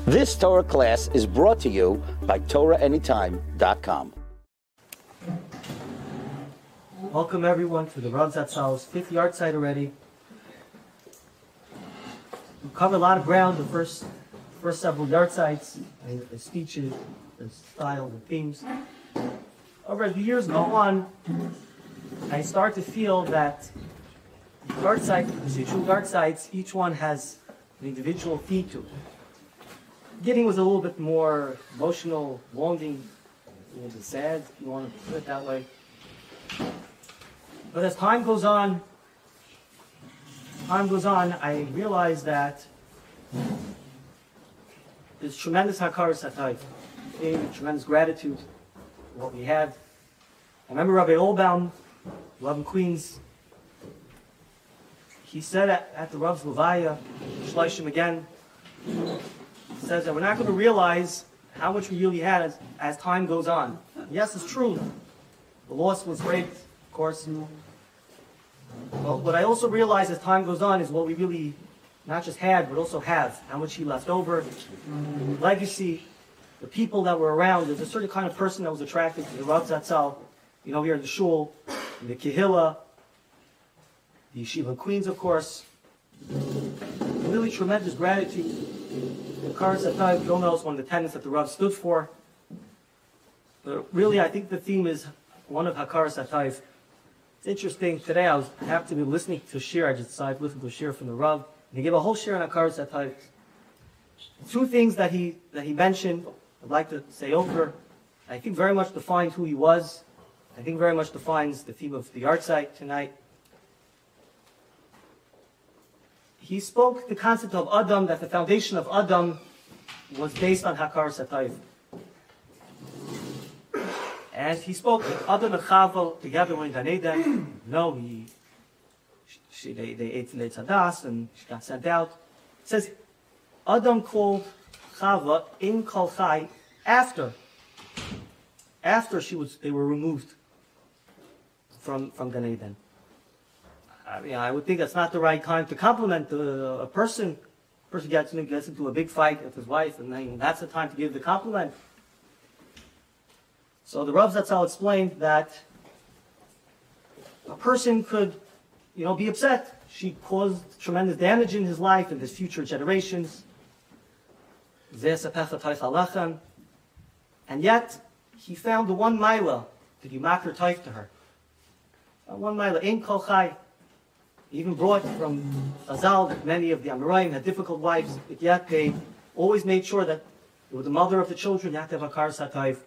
This Torah class is brought to you by TorahAnytime.com. Welcome everyone to the Rav Zatzal's 5th yard site already. We covered a lot of ground the first several yard sites, the speeches, the style, the themes. However, as the years go on, I start to feel that the yard sites, the true yard sites, each one has an individual theme to it. Beginning was a little bit more emotional, longing, a little bit sad, if you want to put it that way. But as time goes on, I realize that there's tremendous hakaras hatayv, tremendous gratitude for what we had. I remember Rabbi Olbaum, Love in Queens, he said at the Rav's Levaya, Shleishim again, says that we're not going to realize how much we really had as time goes on. Yes, it's true. The loss was great, of course. But what I also realize as time goes on is what we really not just had, but also have. How much he left over, legacy, the people that were around. There's a certain kind of person that was attracted to the Rav Zatzal, here in the shul, in the Kehillah, the Yeshiva in Queens, of course. Really tremendous gratitude. The Hakaras Hatayv, you all know, is one of the tenets that the Rav stood for. But really, I think the theme is one of Hakaras Hatayv. It's interesting, today I happened to be listening to a shir. I just decided to listen to a shir from the Rav. And he gave a whole shir on Hakaras Hatayv. Two things that he mentioned, I'd like to say over. I think very much defines who he was. I think very much defines the theme of the art site tonight. He spoke the concept of Adam, that the foundation of Adam was based on Hakaras Hatayv. And he spoke Adam and Chava together in Gan Eden. No, they ate from the Tzadas and she got sent out. It says Adam called Chava in Kol Chai after they were removed from Gan Eden. I would think that's not the right time to compliment a person. A person gets into a big fight with his wife, and then that's the time to give the compliment. So the Rav Zatzal explained that a person could, be upset. She caused tremendous damage in his life and his future generations. And yet, he found the one maila that he makar taif to her. One maila, ein kol chai. He even brought from Chazal that many of the Amoraim had difficult wives, but yet they always made sure that they were the mother of the children. You have to have Hakaras Hatayv.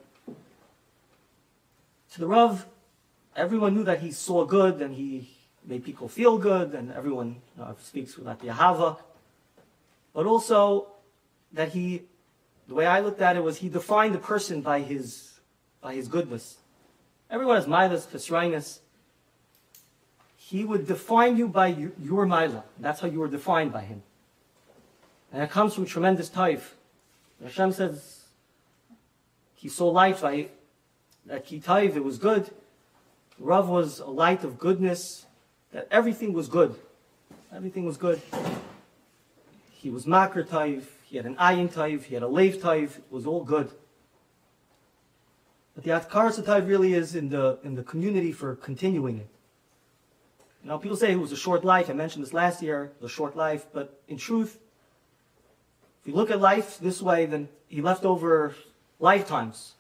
To the Rav, everyone knew that he saw good and he made people feel good, and everyone speaks with the Ahava. But also that the way I looked at it was he defined the person by his goodness. Everyone has milas, chesrainis. He would define you by your milah. That's how you were defined by him. And it comes from tremendous taif. Hashem says he saw light by that ki taif, it was good. Rav was a light of goodness, that everything was good. Everything was good. He was makar taif, he had an ayin taif, he had a leiv taif, it was all good. But the Hakaras Hatayv really is in the community for continuing it. People say it was a short life. I mentioned this last year, the short life. But in truth, if you look at life this way, then he left over lifetimes.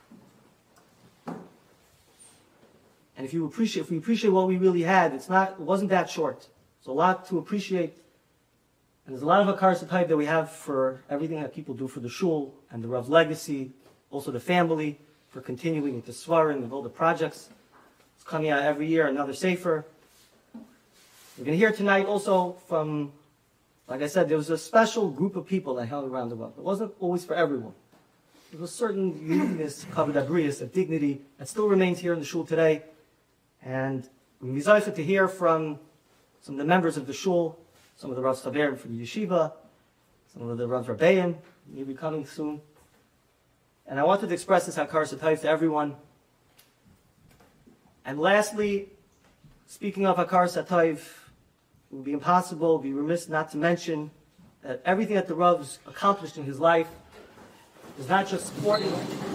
And if we appreciate what we really had, it wasn't that short. There's a lot to appreciate. And there's a lot of Hakaras Hatayv that we have for everything that people do for the shul and the Rav's legacy, also the family, for continuing with the Svarim and all the projects. It's coming out every year, another Sefer. We're going to hear tonight also from, like I said, there was a special group of people that held around the world. It wasn't always for everyone. There was a certain uniqueness, kavod abrius, a dignity that still remains here in the shul today. And we're excited to hear from some of the members of the shul, some of the Rav Staverim from the yeshiva, some of the Rav Rabbeim, maybe coming soon. And I wanted to express this Hakaras Hatayv to everyone. And lastly, speaking of Hakaras Hatayv, it would be impossible, be remiss not to mention that everything that the Rav's accomplished in his life, was not just supported.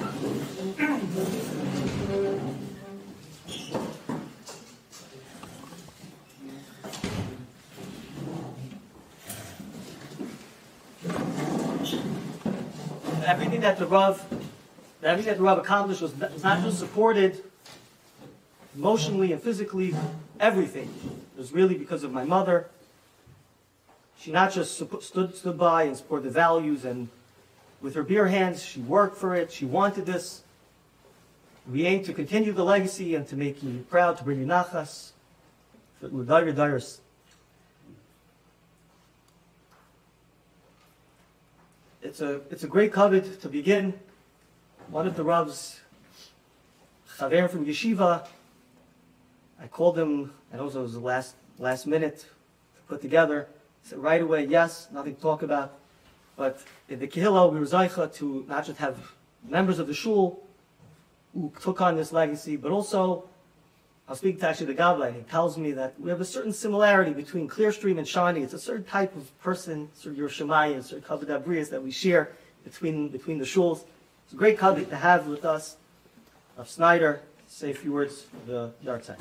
Everything that the Rav accomplished was not just supported emotionally and physically, everything. It was really because of my mother. She not just stood by and supported the values, and with her bare hands, she worked for it. She wanted this. We aim to continue the legacy and to make you proud, to bring you nachas. It's a great kavod to begin. One of the Rav's chaver from yeshiva, I called him, and also it was the last minute to put together. He said right away, yes, nothing to talk about. But in the Kehillah, we were zeicha to not just have members of the shul who took on this legacy, but also, I was speaking to actually the Gabbai, and he tells me that we have a certain similarity between Clearstream and Shani. It's a certain type of person, sort of Yerushalayim, sort of Kavod Abrius that we share between the shuls. It's a great kavod to have with us. Rav Snyder, say a few words for the yahrzeit.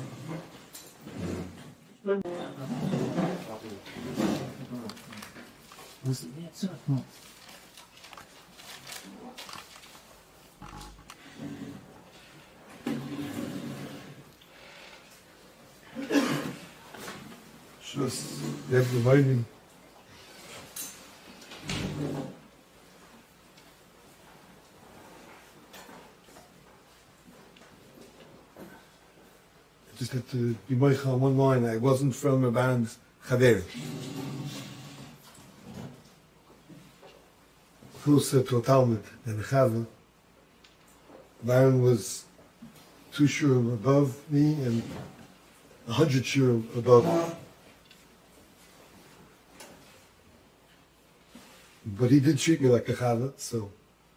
Schluss, der Gemeinde. Just had to be Moicha on one line. I wasn't from a band Chaver. Closer to a Talmud than a Chava. Baron was 2 shurim above me and 100 shurim above. But he did treat me like a Chava, so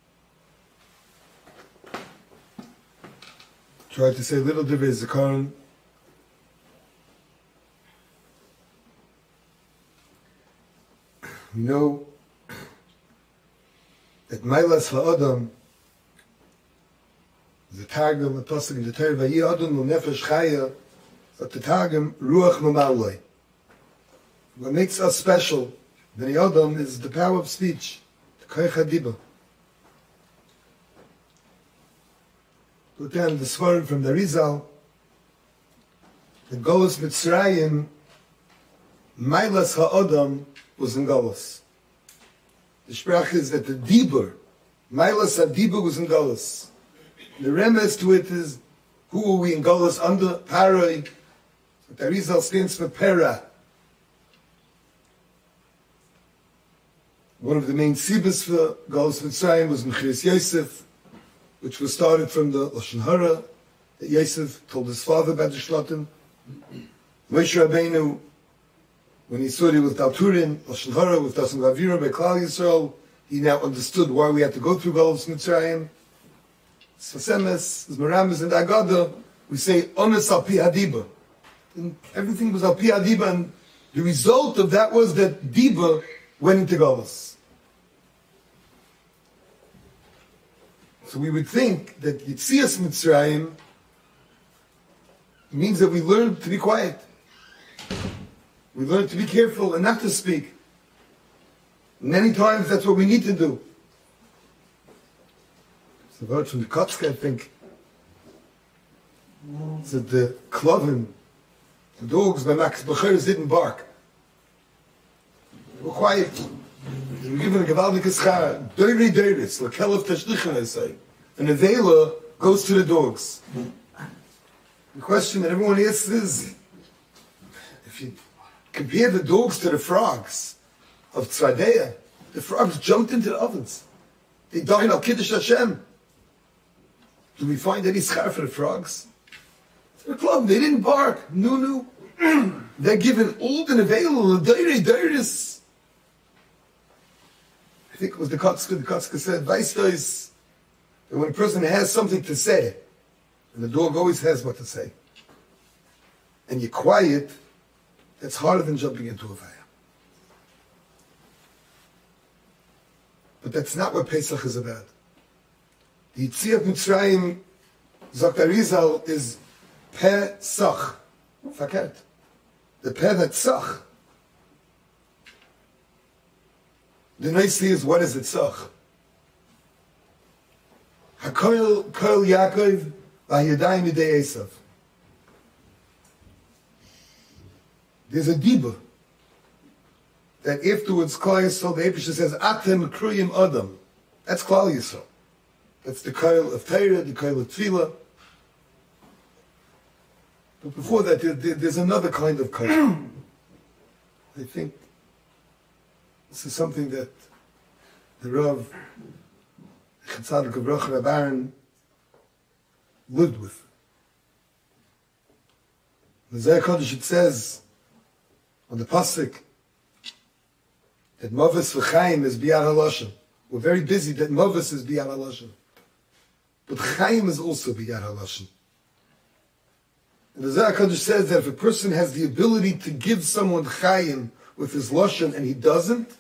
tried to say little divrei zikaron. You know that Mailas Ha'adam, the Targum, the Pasuk in the Torah, Vayi Adam lo nefesh chaya, that the Targum, Ruach Mamaloi. What makes us special, the Adam, is the power of speech, the Koich HaDibah. Put down the Svarim from the Rizal, the Golus Mitzrayim, Mailas Ha'adam, was in Galus. The Sprach is that the Dibur, Mailas HaDibur was in Galus. The remes to it is, who are we in Galus under? Paroi. The Arizal stands for Pera. One of the main sibas for Galus Mitzrayim was Mechiras Yosef, which was started from the Lashon Hara, that Yosef told his father about the Shlotim. Moshe Rabbeinu, when he saw it with Dalturin, Lashon Hara, with Dasan Gavira, by Klal Yisrael, he now understood why we had to go through Galus Mitzrayim. Sasemes, Meramis, and Agada, we say, Ones al Pi Hadiba. And everything was al Pi Hadiba, and the result of that was that Diba went into Galus. So we would think that Yitzias Mitzrayim means that we learn to be quiet. We learn to be careful and not to speak. Many times that's what we need to do. It's a word from the Kotzke, I think. It's that the Klovin, the dogs by Max Becheres didn't bark. They were quiet. They were given a gewaldige schar. Deiri deiris, l'kelef tashlichin, I say. And the Vela goes to the dogs. The question that everyone asks is, if you compare the dogs to the frogs of Tzvadeya, the frogs jumped into the ovens. They died al Kiddush Hashem. Do we find any schar for the frogs? They're club, they didn't bark. No. They're given all the available, the deiris. I think it was the Kotzke said, Weistois, that when a person has something to say, and the dog always has what to say, and you're quiet, that's harder than jumping into a fire. But that's not what Pesach is about. The Yitziat Mitzrayim, sagt Arizal, is Pesach. Verkehrt. The Peh that's Sach. The nice thing is, what is it Sach? HaKoil Yaakov V'Yadayim Yidei Esav. There's a dibur that afterwards Klal Yisrael, the Episha says, Atem Kruyim Adam. That's Klal Yisrael. That's the Koil of Torah, the Koil of Tefillah. But before that, there's another kind of Koil. I think this is something that the Rav Chatzadik of Roch Rabbaran lived with. The Zohar Kodesh, it says on the pasuk that Mavis v'Chaim is Biyar HaLashon. We're very busy that Mavis is Biyar HaLashon, but Chaim is also Biyar HaLashon. And the Zohar Kodesh says that if a person has the ability to give someone Chaim with his Lashon and he doesn't,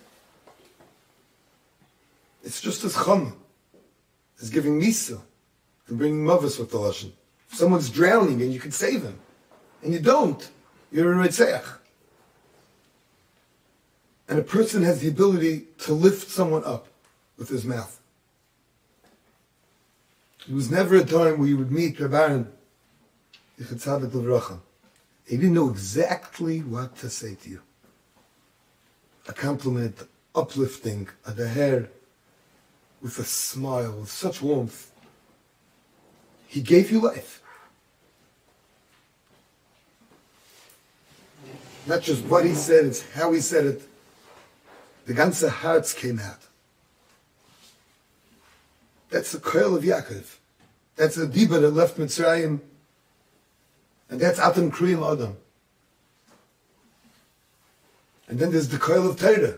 it's just as Chama as giving Misa and bringing Mavis with the Lashon. If someone's drowning and you can save him, and you don't, you're a Reitzeach. And a person has the ability to lift someone up with his mouth. There was never a time where you would meet Rabbaran Yichud Tzadik L'Vracha. He didn't know exactly what to say to you. A compliment, uplifting, a daher, with a smile, with such warmth. He gave you life. Not just what he said, it's how he said it. The ganze hearts came out. That's the Koil of Yaakov. That's the Diba that left Mitzrayim. And that's Atam Kriyim Adam. And then there's the Koil of Torah.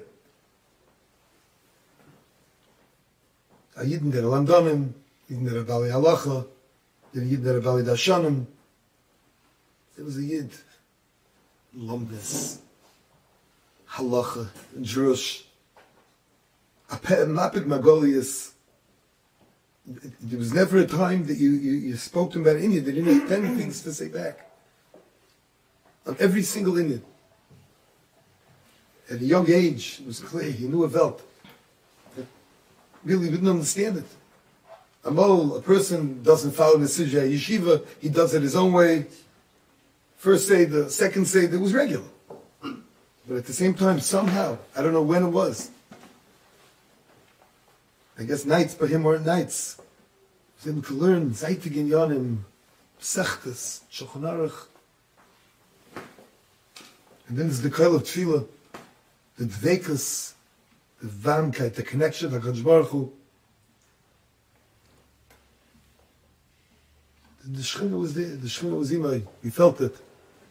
A Yidden der Landanim, Yidden der Bali Halacha, der Yidden der Bali Dashanim. There was a Yid, Lombis, Halacha, Jerush, a Mapik Magolius. There was never a time that you spoke to him about India. They didn't have 10 things to say back. On every single Indian. At a young age, it was clear, he knew a Welt. Really didn't understand it. A mole, a person doesn't follow the Sijah Yeshiva, he does it his own way. First Seder, second Seder, it was regular. But at the same time, somehow, I don't know when it was. I guess nights by him weren't nights. He was able to learn Zaytig in Yonim, Sechtes, Shulchan Aruch. And then there's the Koil of Tefillah, the Dveikus, the Vamkeit, the connection, the HaKadosh Baruch Hu. The Shechina was there, the Shechina was imay. We felt it.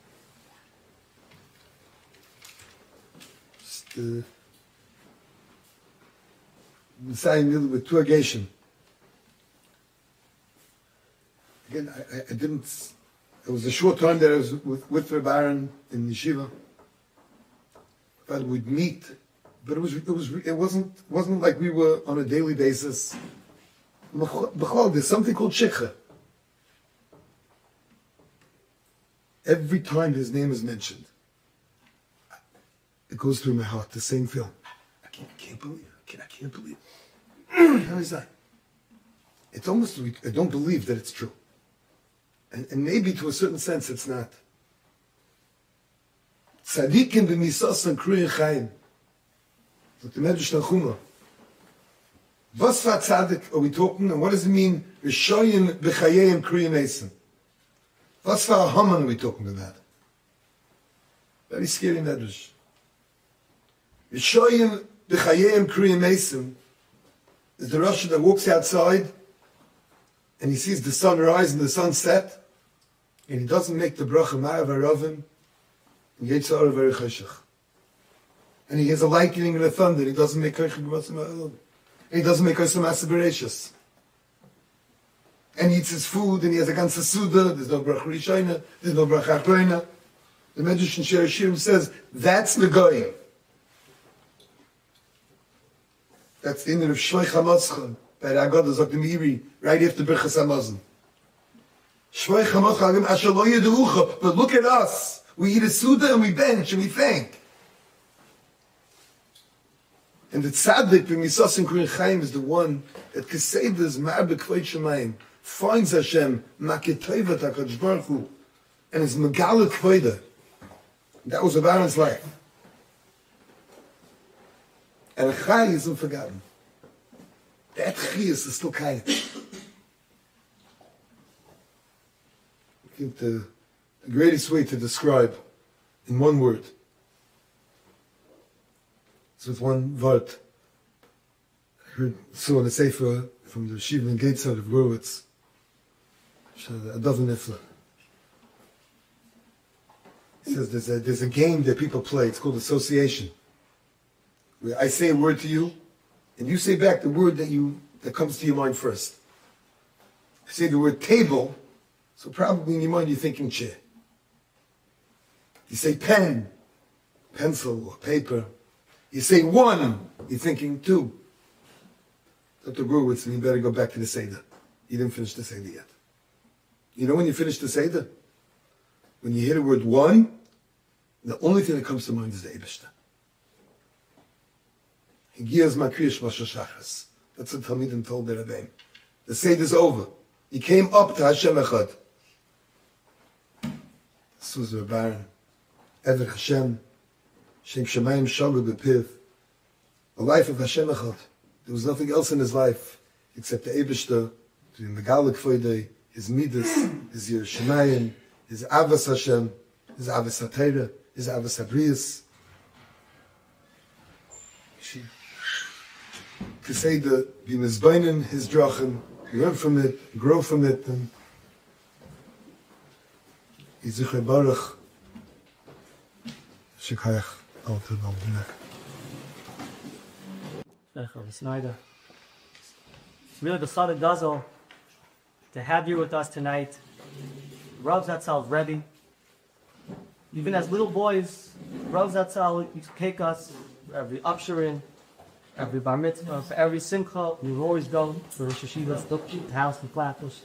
Just, saying with Tuagation. Again, I didn't. It was a short time that I was with Reb Aaron in Yeshiva. But we'd meet, but it wasn't like we were on a daily basis. There's something called Shikha. Every time his name is mentioned, it goes through my heart. The same feeling. I can't believe it. I can't believe it. How is that? It's almost, I don't believe that it's true. And maybe to a certain sense it's not. Tzadikim b'misas kriyim chayim. Like the Medrash Tanchuma. Was for tzadik are we talking, and what does it mean? Rishoyim b'chayim kriyim esim. What's for a Haman are we talking about? Very scary Medrash. Rishoyim b'chayim kriyim esim is the Rosh that walks outside and he sees the sun rise and the sun set, and he doesn't make the bracha ma'av haravim, and Yetzirah very cheshach. And he hears a lightning and a thunder, and he doesn't make koich b'matzim ha'olam. And he doesn't make koich b'matzim. And he eats his food, and he has a ganze suda, there's no bracha rishayna, there's no bracha achroina. The Medrash in Shir Hashirim says, that's the goyim. That's the inner of Shloich HaMotzcha. bei der Agada sagt im Iri, right after Birchas Hamazon. Shvoi chamot chagim asher lo yeducha. But look at us. We eat a Suda and we bench and we thank. And the tzaddik, when Yisas and Kurin Chaim, is the one that Keseidas Ma'abek Kveit Shemayim finds Hashem, Maketoivat HaKadosh Baruch Hu, and is Megala Kveida. That was about his life. And Chai isn't forgotten. That Chiyas is still Chai. I think the greatest way to describe in one word is with one word. I saw in the Sefer from the Yeshiva and Gateshead of Gurwitz, Adav Nifla. He says there's a game that people play. It's called association. Where I say a word to you, and you say back the word that comes to your mind first. I say the word table, so probably in your mind you're thinking chair. You say pen, pencil or paper. You say one, you're thinking two. Dr. Gurwitz, you better go back to the Seder. You didn't finish the Seder yet. You know when you finish the Seder? When you hear the word one, the only thing that comes to mind is the Eibishter. Higiyaz Makrish Moshe Shachas. That's what Talmidim told their Rebbeim. The Seder's over. He came up to Hashem Echad. This was the Baron. Ever Hashem. Shem Shemayim Shogu Bepiv. The life of Hashem Echad. There was nothing else in his life except the Eibishter, the Megalik Foidei, his Midas, his Yerushalayim, his Avas Hashem, his Avas HaTeirah, his Avas HaBriyas. To say that be mizbeinen his drachim, learn from it, grow from it, and Yizichai Baruch Shekayach Alter Balbinek. Snyder. It's really the Sada Dazzle to have you with us tonight. Rav Zatzal Rebbe. Even as little boys, Rav Zatzal used to take us every upsherin, every bar mitzvah, for every simcha. We would always go to Rosh Hashiva's the house in Flatbush.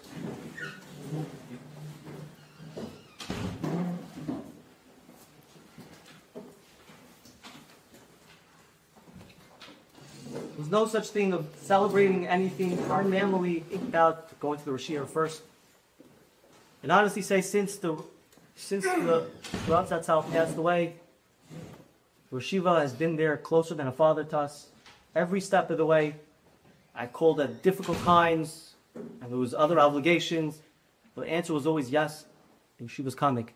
There's no such thing of celebrating anything. Our family think about going to the Rosh Hashiva first. And honestly say, since the Rav Zatzal passed away, Rosh Hashiva has been there closer than a father to us. Every step of the way, I called at difficult times, and there was other obligations. But the answer was always yes, and Yeshiva's coming.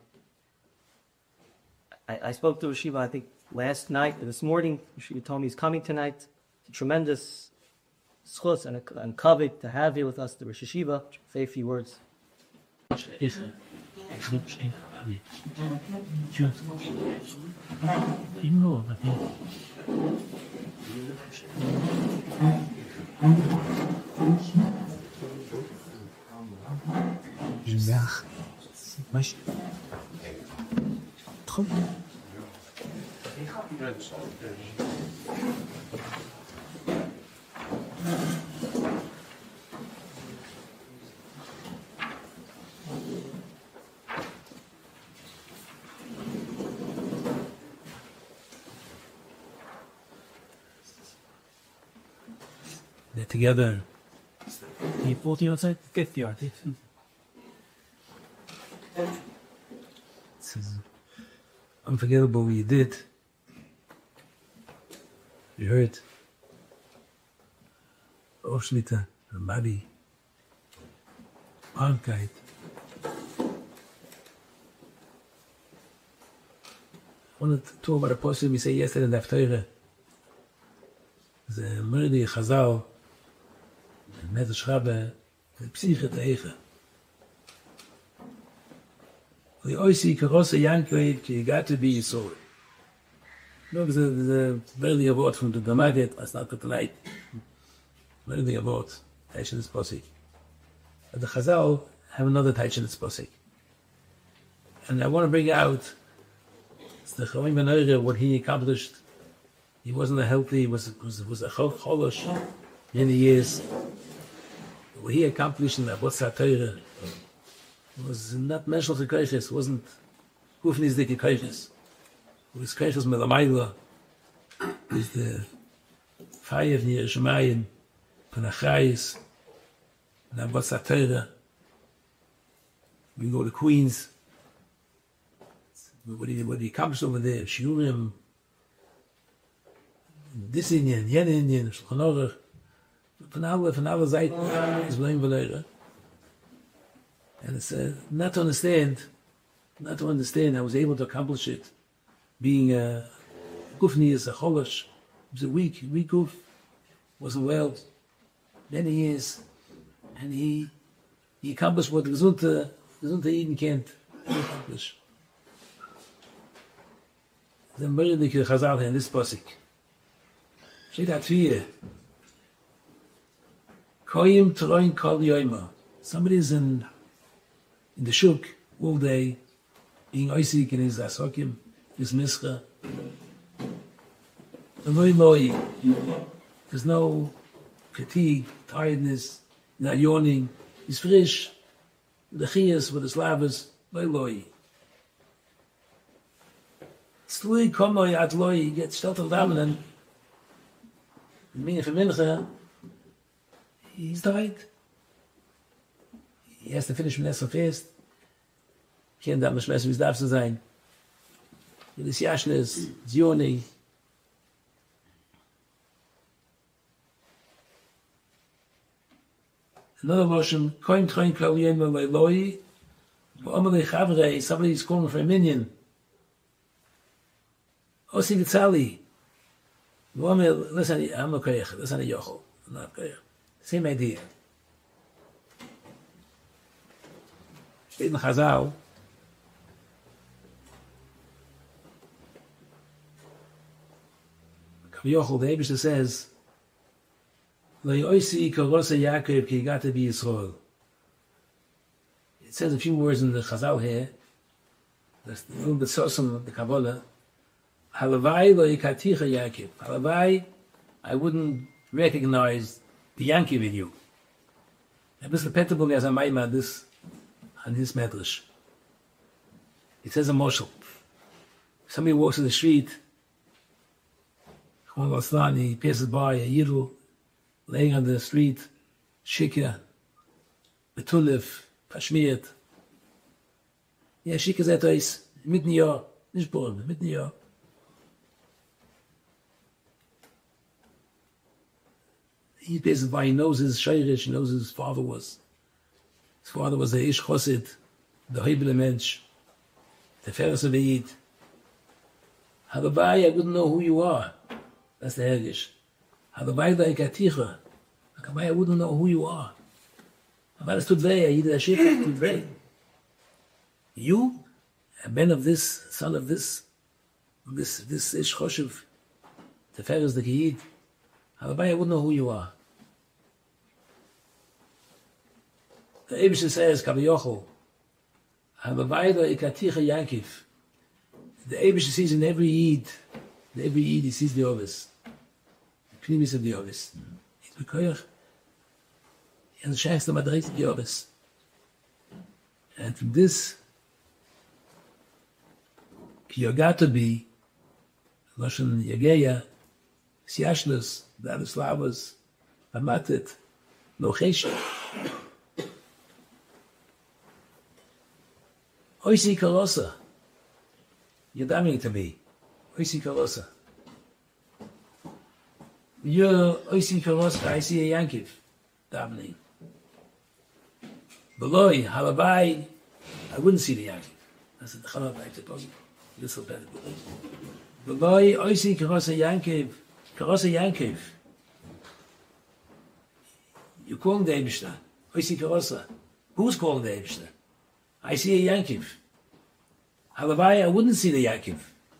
I spoke to Yeshiva, I think, last night, or this morning. Yeshiva told me he's coming tonight. It's a tremendous schus and kavod to have you with us, the Rosh Hashiva. Say a few words. They're together. 40 outside, 50 yard. It's unforgettable what you did. You heard. Aufschnitte, Mari, Argkeit. I wanted to talk about a poem we said yesterday in the Haftarah. The Murdi Chazal, the Medrash Rabbah, the Psyche Teiche. The Oisi Karosa Yankei, you got to be Yisrael. No, there's a barely a word from the Damaget, that's not tonight. Barely a word, Taishin is Posik. But the Chazal have another Taishin is Posik. And I want to bring out the Chavim Ben Eire, what he accomplished. He wasn't a healthy, was a cholosh many years. what he accomplished in the Abbas Torah was not mentioned Keches, wasn't Gufnisdike Keches. It was Keches Melamayla, is the fire of Yerushalayim, Panachayis, and Abbas Torah. We go to Queens. What he accomplished over there, Shiurim, this Indian, Yen Indian, Shulchan Aruch, von aller Seiten is blame Valera. And it's not to understand, I was able to accomplish it, being a Gufni is a Cholosh, it was a weak Guf, wasn't well, many years, and he accomplished what the Gesundte Eden can't accomplish. The Mörderliche Chazal in this Pasuk. Steht da 4. Koyim Troin Kol Yoima. Somebody's in the shuk all day, being oisik in his asokim, his mischa. There's no fatigue, tiredness, not yawning. He's fresh. The chiyas with the slavas, loy. Slui komoi at loy, he gets shelter down and meaning for mincha, he's died. He has to finish Mnesa fast. Can't that much mess with his darf zu sein. It is Yashnes, Zioni. Another motion, Koim Troin Klaliyem Leloi, Omalei Chavrei, somebody's calling for a minion. Osi Vitzali. Listen, I'm not koyach. Listen, yochel. I'm not koyach. Same idea. In Chazal, Yochel, the Eibishter says, Lo yoisi karosa Yaakov ki yigata bi Yisrael. It says a few words in the Chazal here. That's a little bit sosom of the Kabbalah. Halavai lo yikaticha Yaakov. Halavai, I wouldn't recognize the Yankee in you. Ein bisschen petable as a maima this on his medrash. It says a moshel. Somebody walks in the street, he passes by a yidl laying on the street, shikya, betulif, pashmiyat. Yeah, shikya zetois, mitten Jahr, nicht born, mitten Jahr. He passes by, he knows his shayrish, he knows his father was. His father was the Ish Chosid, the Hebele Mensch, the Feres of Eid. Halabai, I wouldn't know who you are. That's the Hergish. Halabai da ikaticha. Halabai, I wouldn't know who you are. Halabai, es tut weh, jeder Schiff tut weh. You, a man of this, son of this Ish Choshev, the Feres the Eid. Halabai, I wouldn't know who you are. The Eibishter says, Kabbi Yochel, Halabai da ikaticha Yaakov. The Eibishter sees in every Eid he sees the Ovis. The Pnimis of the Ovis. He's Bekoyach. He understands the Madrid of the Ovis. And from this, Ki Yogata be, Loshen Yageya, Siashlus, Dadislavas, Amatit, Lochesh. Oisi Kalosa. You're damning to me. Oisi Kalosa. You're Oisi Kalosa. I see a Yankiv. Damning. Beloi, Halabai. I wouldn't see the Yankiv. That's the Halabai to puzzle. This will better. Beloi, Oisi Kalosa Yankiv. Kalosa Yankiv. You call the Eibishter. Oisi Kalosa. Who's calling the Eibishter? I see a Yankiv. Halabai, I wouldn't see the Yankiv.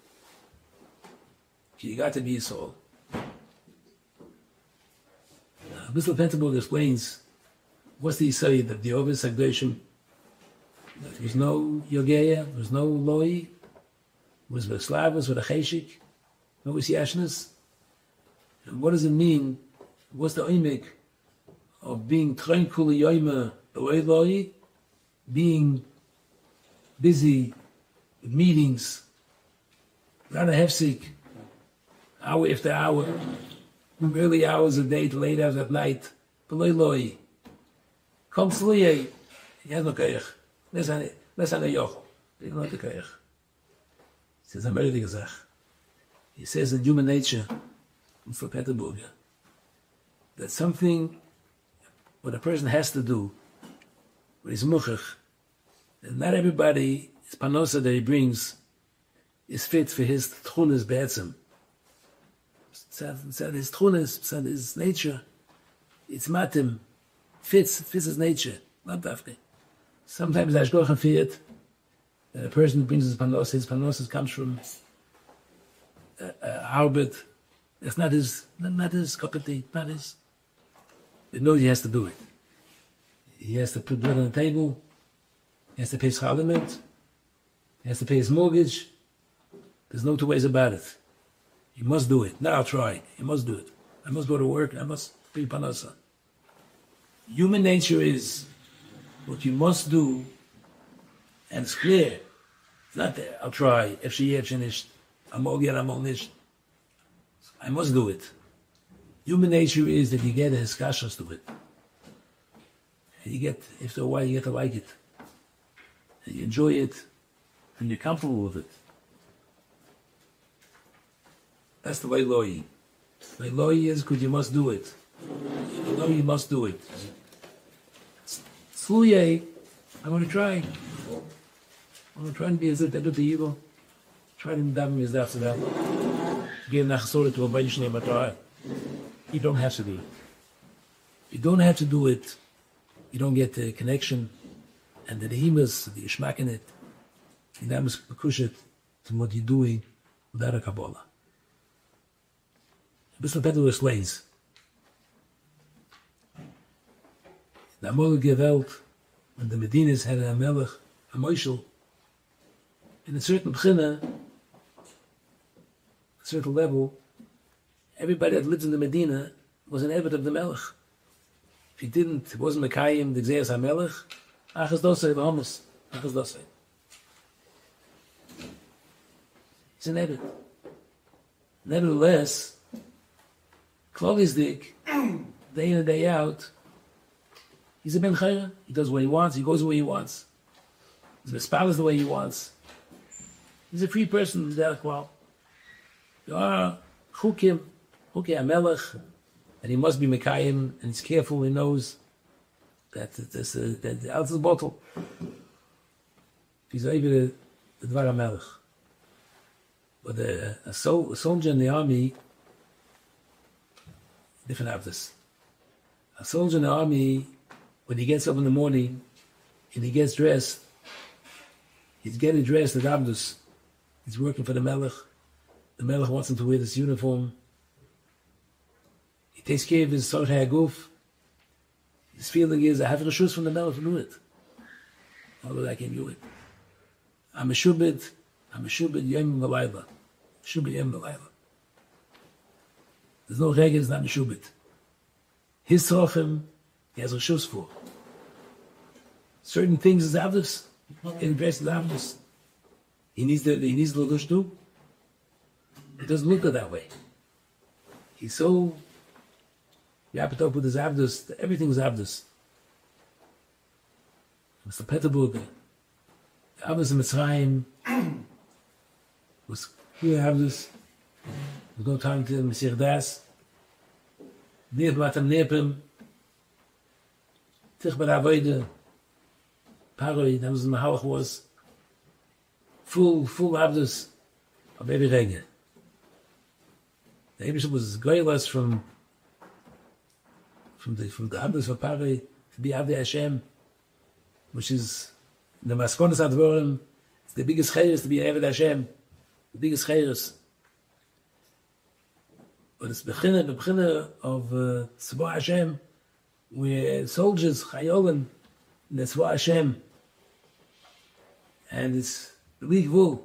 You got to be a soul. Bissel Pentabul explains what's the Yisayid of the Ovis Hagdoshim. There was no Yogeya, there was no Loi, it was with Slavas, with a Cheshik, no Yashnas. And what does it mean? What's the Oimik of being tranquil yoyma loy, being busy with meetings, not a hefsik, hour after hour, early hours of day to late hours at night, loy. Comes Liye, he has no keich. Less an a yoch. He has no keich. He says a very big zach. He says in human nature, for Peterburg, that something what a person has to do, what is muchach, that not everybody, his panosa that he brings, is fit for his tchunas be'etzim. Said his tchunas, said his nature, it's matim, fits his nature, not dafke. Sometimes I shkoch fit that a person brings his panos comes from arbet. It's not his cup of tea, not his. He knows he has to do it. He has to put bread on the table. He has to pay his alimент. He has to pay his mortgage. There's no two ways about it. He must do it. Now I'll try. He must do it. I must go to work. I must be panosa. Human nature is what you must do, and it's clear. It's not there. I'll try. If she nicht, I'm all nicht. I must do it. Human nature is that you get a hiskashas to it. And you get, after a while, you get to like it. And you enjoy it, and you're comfortable with it. That's the way loyi. The way loyi is because you must do it. You know you must do it. Sluye, I'm going to try. I'm going to try and be as if I do the evil. Try to daven me as after that. Give nachsore to a Baruch name at all. You don't have to do it. You don't have to do it. You don't get the connection and the himas, the ishmak in it. You don't kushet to what you're doing without a Kabbalah. A bisschen better with slaves. The Amolige Welt, when the Medinas had a Melech, a Moishel, in a certain Bchina, a certain level, everybody that lives in the Medina was an Eved of the Melech. If he didn't, it wasn't Mekayim, the Gzeas HaMelech, Achas Dosei, Bahamas, Achas Dosei. He's an Eved. Nevertheless, Klovisdik, day in and day out, he's a Ben Chayra. He does what he wants. He goes where he wants. He's mispalas the way he wants. He's a free person. Well, you are Chukim HaMelech, and he must be Mekayim, and he's careful. He knows that the out of the bottle. He's over the Dvar HaMelech. But a soldier in the army, different avdus. A soldier in the army, when he gets up in the morning and he gets dressed, he's getting dressed at avdus. He's working for the Melech. The Melech wants him to wear this uniform. He takes care of his Sorch HaGuf. His feeling is, I have a shus from the Melech to do it. Although I can't do it. I'm a shubit yom v'layla. Shubit yom v'layla. There's no regel, it's not a shubit. His Sorchim, he has a shus for. Certain things is avdus. In dress is avdus. He needs the lush too. It doesn't look good that way. He's so wrapped up with his avdus. Everything's avdus. Mr. Peterburg, the avdus in Mitzrayim was clear avdus. There's no time to Messiah Das. Neer Batam Nepim. Tich Bar Avoide. Paroi, that was in Mahalach was full avdus of every regel. The Eibishter was goyless from the avdus of Paroi to be Avdei Hashem, which is the Maskonas Advorim. It's the biggest chayres to be Avdei Hashem, the biggest chayres. But it's the b'china of Tzvah Hashem, where soldiers chayolim in the Tzvah Hashem, and it's the league wool.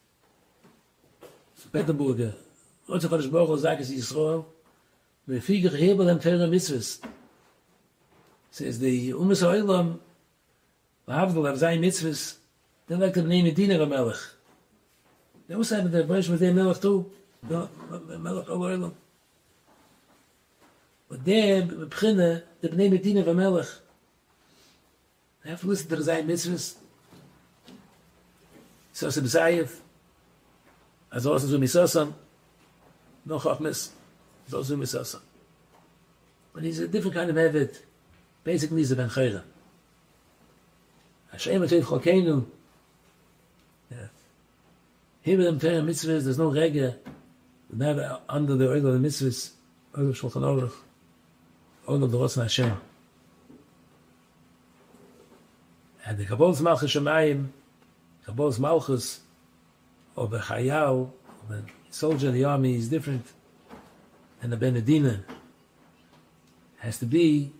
Peterburger, Rotzer Kodesh Baruch Hu Zakas Yisrael, v'figer hebel and Torah mitzvahs. Says the Umas Oilam, Lahavdal of Zayin Mitzvahs, they like to name Medina a Melech. They also have the Baruch with their Melech too. Melech Oilam. But there, B'china, the name Medina a Melech. They have to listen to the Zayin Mitzvahs. Sasa B'Zayev, as also to Misasam, no Chachmes, as also to Misasam. But he's a different kind of Eved. Basically, he's a Ben Chayra. Hashem Atayv Chalkeinu. Here with them Torah mitzvahs, there's no Rega. Never under the oil of the mitzvahs, oil of Shulchan Aruch, oil of the Rosh Hashem. And the Kabbal's Malchus Shemayim, Kabbal's Malchus, or the Chayau, the soldier in the army is different. And the Benedina has to be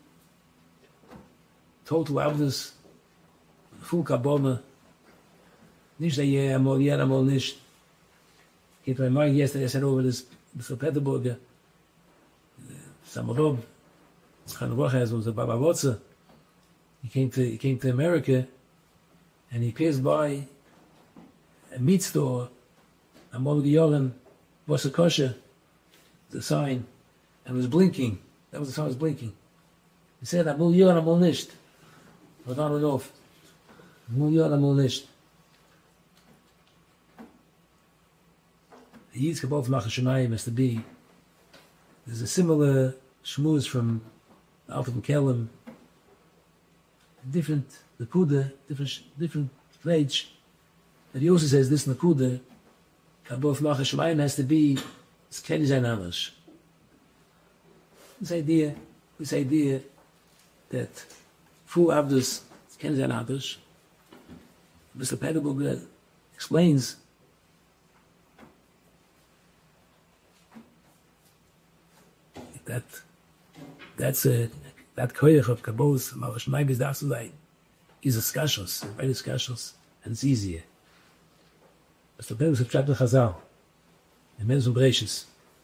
total Avdus, full Kabbalah. Nicht that yeah, I'm all nicht. Keep my mind yesterday, I said over this Mr. Peterburger, Samarob, Chan Rochaz was a Baba Wotza. He came to America, and he passed by a meat store, Amol Yoren, Bosa Kosher, the sign, and was blinking. That was the sign was blinking. He said, Amol Yoren, Amol nicht. But on and off. Amol Yoren, Amol nicht. The Yid's Kabbalah from Malchus Shemayim has to be. There's a similar shmuz from Alpha and Kelem, different Nakuda, different page. But he also says this Nakuda, Kabbalah from Malchus Shemayim has to be Ken Zayin Amish. This idea that full Avdus Ken Zayin Amish, Mr. Peterburg explains that koyach of Kabbalah's Malchus Shemayim is the is a skashos, very skashos, and it's easier. But the Peterburg subtracted Chazal, and men some gracious.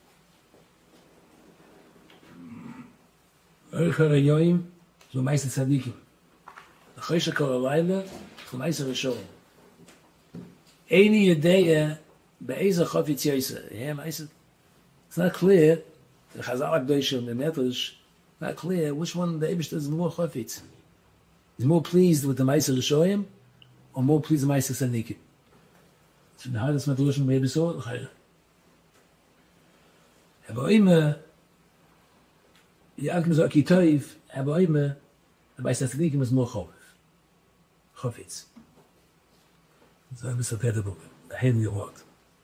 Ercher Yoim, so meiste Tzadikim. The Choshe Kol Alayla, so meiste Rishonim. Any Yedea, Be'ezah Chofetz Yoseh. Yeah, meiste. It's not clear. The Chazal Akdoshim, the Medrash, not clear which one the Eibishter is more chafetz. He's more pleased with the Ma'aser Rishoyim, or more pleased with the Ma'aser Tzadikim. So the hardest Medrash maybe so, the Chayr. Aber immer, die Alkim so Akitoiv, aber immer, the Ma'aser Tzadikim is more chafetz. So I'm Mr. Peterburg, the hand in your word.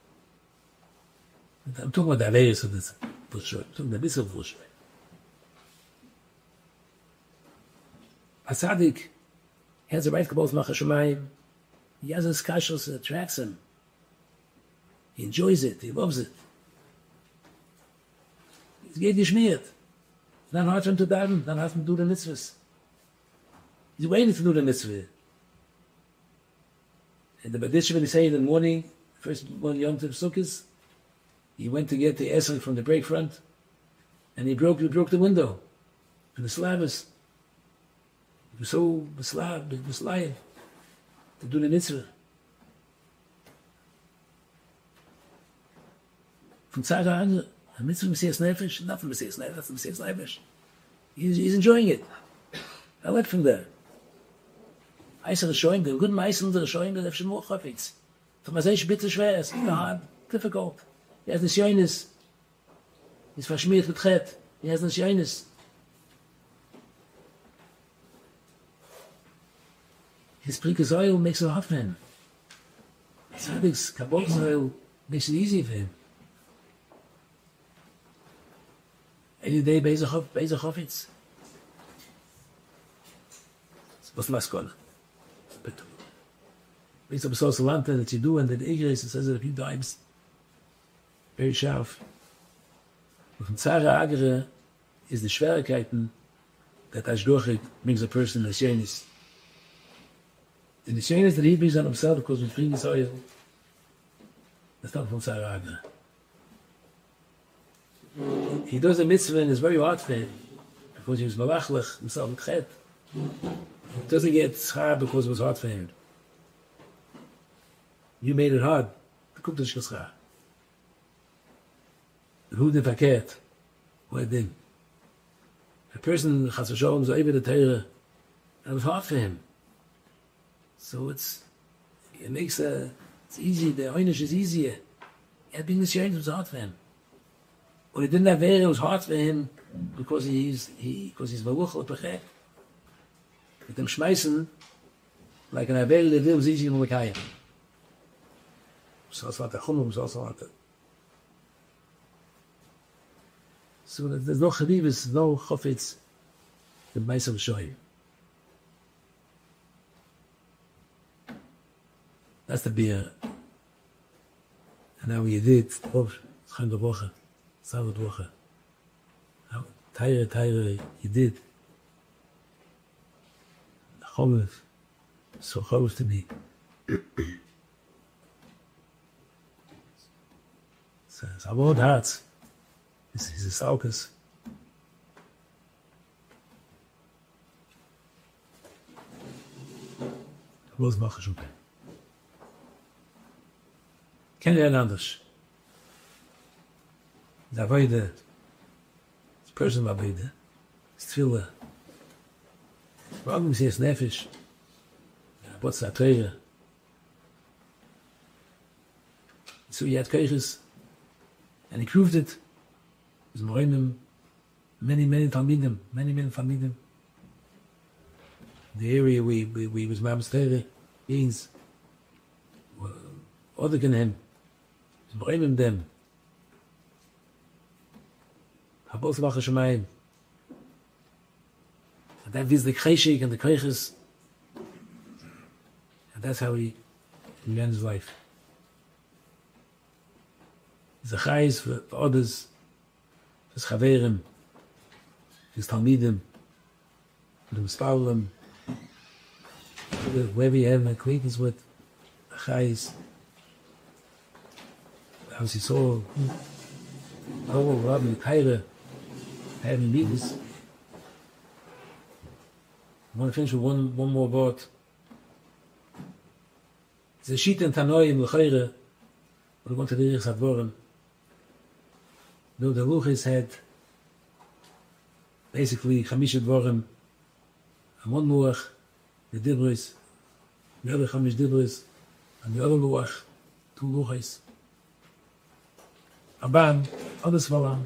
I'm talking about the Averis of this. I'm talking about this of Vushvei. A tzaddik has a right Kabbalah's Malchus Shemayim. He has his kashos that attracts him. He enjoys it. He loves it. He's get geschmiert. Not hard for him to daven. Not hard for him to do the mitzvahs. He's waiting to do the mitzvah. And the Badishah, when he say in the morning, first one Yom Tov Sukkos, he went to get the Esrog from the break front, and he broke the window. And the slavers, he was so beslav to do the mitzvah. From Tzara Andre, a mitzvah Messias Nefesh, not from Messias Nefesh, that's Messias Nefesh. He's enjoying it. I left from there. I said, showing the good Meissen, they're showing that they're more chafetz. From Mazay bitter schwer, it's hard, difficult. He has this yoinus. He's verschmiert with chet. He has this yoinus. His prikas oil makes it hard for him. His Tzadik's Kabbalah's oil makes it easy for him. Any day, Be'ezah Chofetz. What's the last corner? Based on the social lantern that you do, and then Igris, it says it a few times. Very sharp. Und von Tzara Agre ist die Schwierigkeiten, that Ashdochik brings a person in the Shenis. In the Shenis that he brings on himself because with Friedrich oil, that's not from Tzara Agre. He does a mitzvah and it's very hard for him. because he was malachlich, himself with chet. It doesn't get schar because it was hard for him. You made it hard. The kommt nicht schar. Who the paket? Where then? A person has to show him so even the Torah, and it was hard for him. So it makes it's easy. The einish is easier. Being this year was hard for him. But it didn't have it was hard for him because he's maluchel pechet. Mit dem schmeißen, like an Abel, the deal was easy in Lekayim. So the chumum, so there's no chavivus, no chofetz, the meisam shoy. That's the beer. And now you did, Chaim de Woche, Sabbath Woche. Teire, you did. Chomev, so close to me. It's a word hard. It's a saukus. Was mache ich schon? Ken je anders? Da weide. Das person war weide. Ist viele. Warum sie es nervisch? Was da teuer? So yet cases. And he proved it. There's many Talmidim, many Talmidim. The area we was Mamstere means other than him. Morimim them. Habos Bacha Shemayim. And that is the Kreshik and the Kreches. And that's how he began his life. He's a chayes for others, for his chaverim, for his talmidim, for the spaulim, whoever you have an acquaintance with, a chayes. As he saw, Rabbi Kaira having meetings. I want to finish with one more word. It's a sheet in Tanoim l'chayre, but I want to read it Advorim. The Luchis had basically Chamish Advorim, and one Luach, the Dibris, the other Chamish Dibris, and the other Luach, two Luchis. Aban, other Svalam.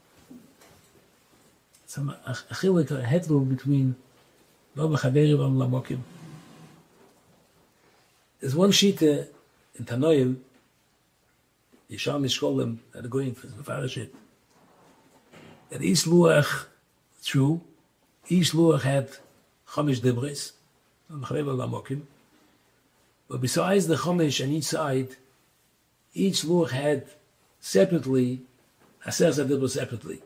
Some a chilik, a headroom between Rabbi Chaverim and Lamokim. There's one sheet in Tanoim, Yisham Mishkolim, that are going for the Farashit. And each Luach, true, each Luach had Chamish Dibris, and Chaverim Lamokim. But besides the Chamish on each side, each Luach had separately, Aser Dibris separately.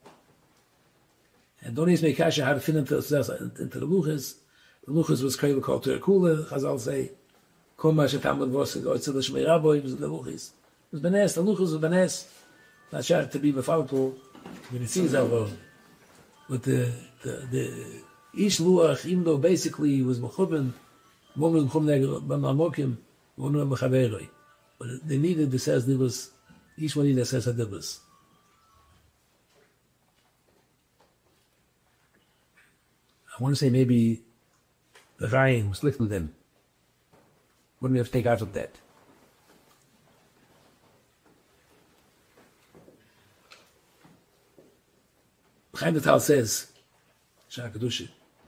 And don't even make kasha how to fit into the Luchas. The Luchas was called Terakula, Chazal say, Kol ma shetamad vos go to the Shmei Rabbi, was the Luchas. It was Benes, the Luchas was Benes. Not sure to be befalto, when it sees over. But the each Luach, even though basically was Mechuben, one Chum Negel, Bamamokim, one Mechaveroi. But they needed the Sez Dibus, each one needed a Sez Dibus. I want to say maybe the Ryan was listening to them. Wouldn't we have to take out of that? Chaim Vital says, Shah Kedusha,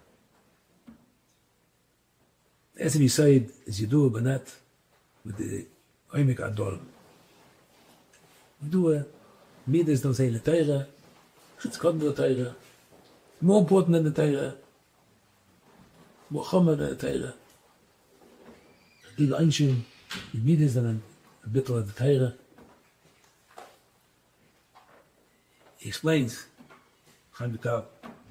as you said, as you do, but not with the Oimik Adol. We do a Midas, don't say the Torah, it's called the Torah, more important than the Torah. Mohammed Teira. Die Einschen, die Midas and a bit of the Teira. He explains, Chaim Vital,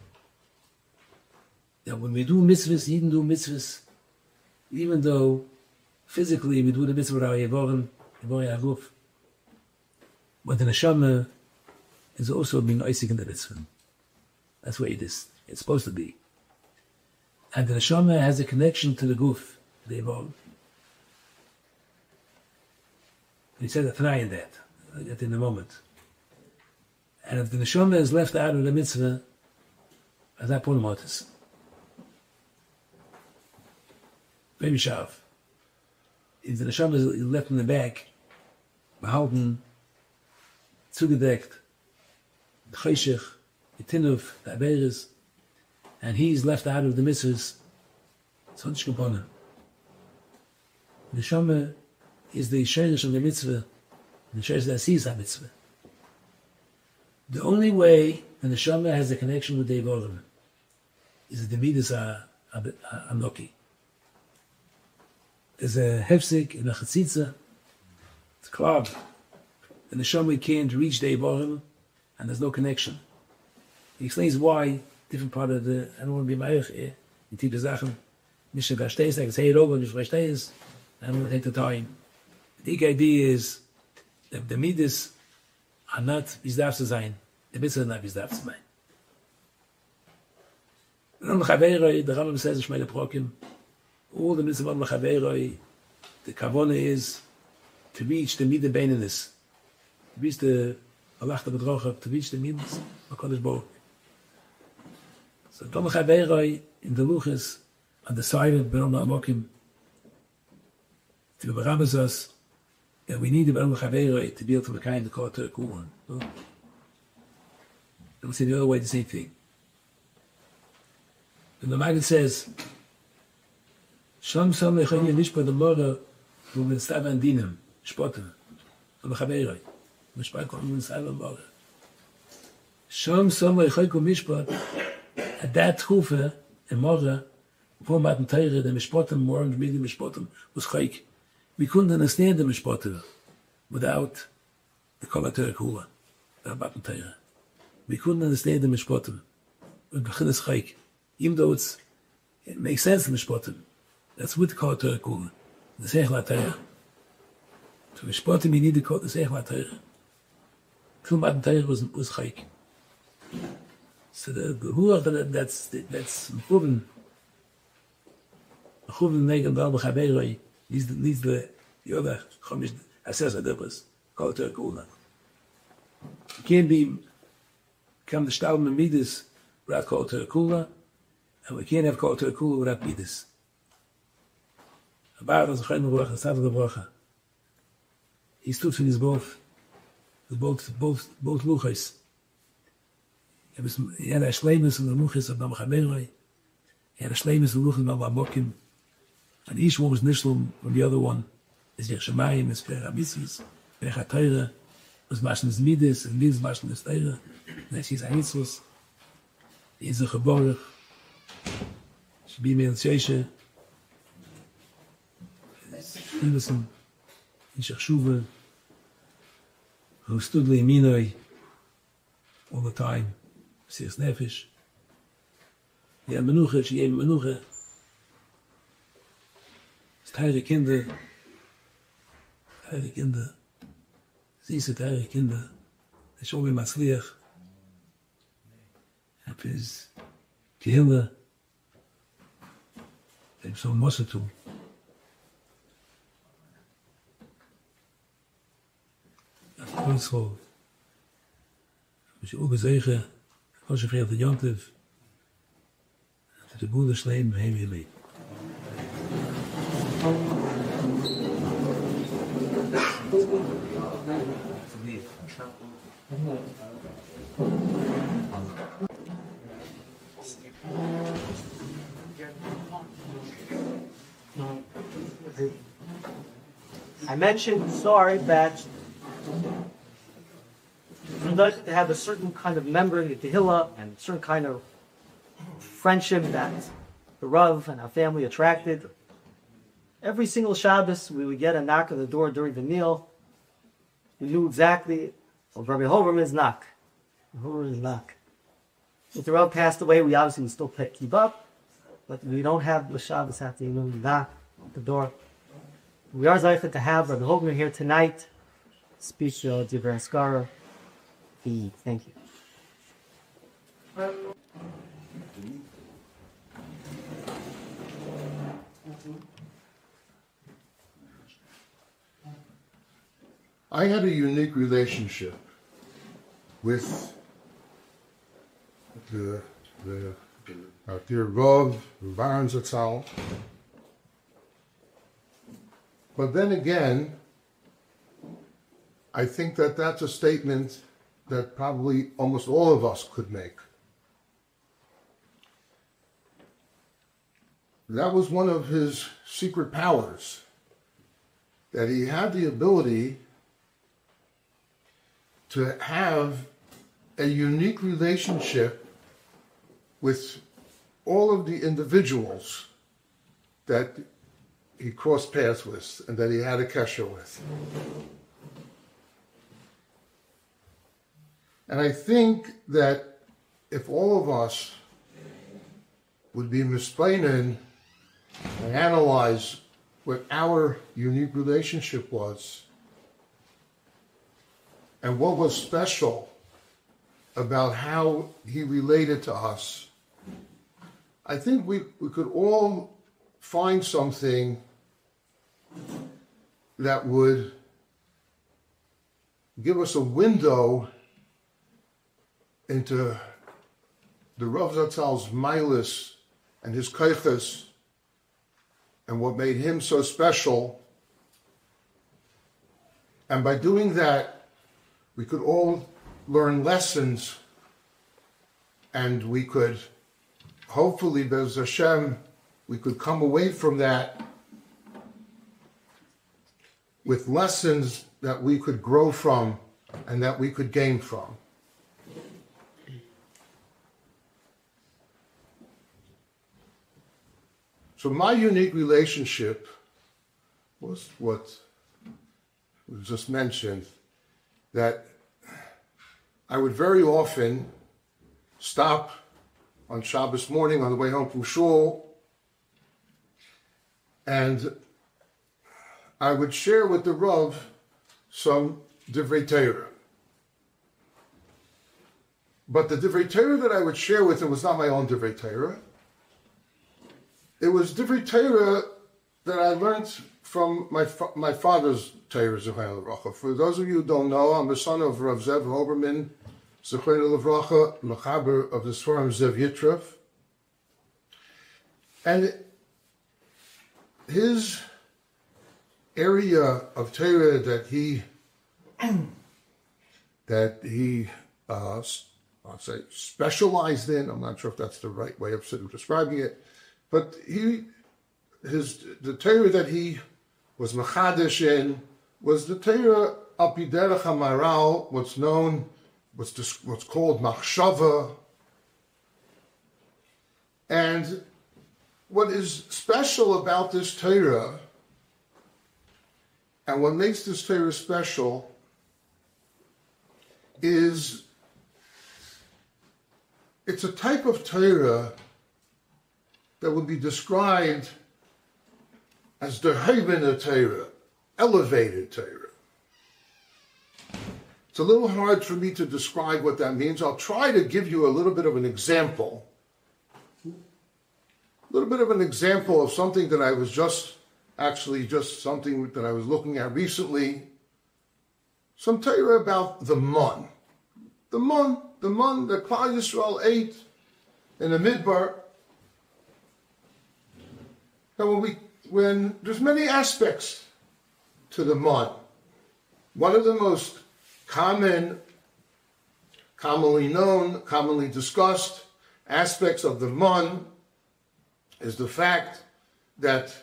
that when we do mitzvahs, Yidden do mitzvahs, even though physically we do the mitzvah with our Yevorim Yaruf, but the Neshama is also being Isaac in the mitzvah. That's the way it is. It's supposed to be. And the neshama has a connection to the guf, the evolve. He said a try in that in a moment. And if the neshama is left out of the mitzvah, as that point motis. Very sharp. If the neshama is left in the back, behalten, zugedeckt, the cheshech, the tinuf, the averis, and he's left out of the mitzvahs, it's not shkabona. The neshama is the sheirish of the mitzvah, the sheirish that sees that mitzvah. The only way the neshama has a connection with the evolim is that the midas are anoki. There's a hefsik in a chatzitza, it's a club. The neshama can't reach the evolim, and there's no connection. He explains why different part of the, I don't want to be ma'ich here, in type Sachen, nicht verstehst, I can say it over, nicht verstehst, I don't want to take the time. The idea is that the midas are not bizdarf zu sein, the mitzvah is not bizdarf zu sein. And on the Chaveroi, the Rambam says, Shmei Leprokim, all the mitzvah on the Chaveroi, the kavona is to reach the midah beininus, to reach the alachta bedrocha, to reach the midas, HaKadosh Baruch. So Dom Chaveroi in the Luchas on the side of Beron Amokim to beramas us that we need the Beron Chaveroi to be able to kind the Kotor Kuhan. Don't say the other way the same thing. And the Maggid says, Sham Sam Lechani Nishpa the Mora who will stave and dinam, Spotten, Dom Chaveroi. Mishpat Kol will stave and Mora. Sham Sam Lechani Mishpat at that Chufa in Mora, before Matan Teire, the Mishpotim, more and medium Mishpotim, was Chayk. We couldn't understand the Mishpotim without the Kolater Kula, the Matan Teire. We couldn't understand the Mishpotim with Bechinas Chayk. Even though it makes sense, the Mishpotim. That's with the Kolater Kula, the Seichel HaTeire. To Mishpotim, you need the Seichel HaTeire. Till Matan Teire was Chayk. So the Ruach that's proven. Chuven negen dal b'chaberoi needs the other chomish assessor dibras called to a kula. It can't be come the stalm and midas without called to a kula, and we can't have called to a kula without midas. About as a chen ruach, the of the bracha. He stood for his both luchas. He had a shleimus and the luchas of Dam Chaberoi. He had a shleimus and the luchas of Dam Amokim. And each one was nishlam from the other one. Is Yech Shemayim, is Perach HaMitzvahs, Perach HaTeire, was Mashnas Midas, and Midas Mashnas Teire, and that's his Haitzvahs. He is a Chaborach, Shabi Meil Tzeishe, Iverson, Ishach Shuva, who stood Leiminoi all the time, Sir's Nefesh. He had Menucha, she gave him Menucha. Teure Kinder, süße teure Kinder, der schon wie Matzliach, hab his Gehirne, dem so Mosse tun. Das Kreuzhof, hab ich auch gesehen, was ich verheilte Jantiv, der Bruder Schleim, heim ihr Leben. I mentioned, sorry, that we'd like to have a certain kind of member in the Tehillah and a certain kind of friendship that the Rav and our family attracted. Every single Shabbos, we would get a knock on the door during the meal. We knew exactly, well, Rabbi Hoverman's knock. Hoverman's knock. If the Rav passed away, we obviously would still keep up, but we don't have the Shabbos afternoon knock at the door. We are zeichet to have Rabbi Hoverman here tonight. Speak Divrei Haskara. Thank you. I had a unique relationship with our dear Rav Baron Zatzal. But then again, I think that that's a statement that probably almost all of us could make. That was one of his secret powers, that he had the ability to have a unique relationship with all of the individuals that he crossed paths with and that he had a kesher with. And I think that if all of us would be misplainin and analyze what our unique relationship was and what was special about how he related to us, I think we could all find something that would give us a window into the Rav Zatzal's milas and his kaiches and what made him so special. And by doing that, we could all learn lessons, and we could, hopefully, Be'ez Hashem, we could come away from that with lessons that we could grow from and that we could gain from. So my unique relationship was what was just mentioned, that I would very often stop on Shabbos morning on the way home from shul, and I would share with the Rav some Divrei Torah. But the Divrei Torah that I would share with him was not my own Divrei Torah. It was Divrei Torah that I learned from my father's Torah, Zechariah Levracha. For those of you who don't know, I'm the son of Rav Zev Hoberman, Zechariah Levracha, Mechaber of the Sforim Zev Yitrov. And his area of Torah that he I'll say specialized in, I'm not sure if that's the right way of describing it, but the Torah that he was machadish in was the Torah al pi derech hamaral, what's called machshava. And what is special about this Torah, and what makes this Torah special, is it's a type of Torah that would be described as the Heibena Torah, elevated Torah. It's a little hard for me to describe what that means. I'll try to give you a little bit of an example. A little bit of an example of something that I was just something that I was looking at recently. Some Torah about the mun. The mun that Klal Yisrael ate in the Midbar. And when there's many aspects to the mun. One of the most commonly known, commonly discussed aspects of the mun is the fact that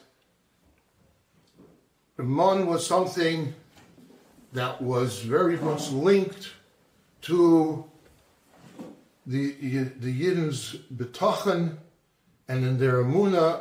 the mun was something that was very much linked to the Yidden's betochen and in their emunah.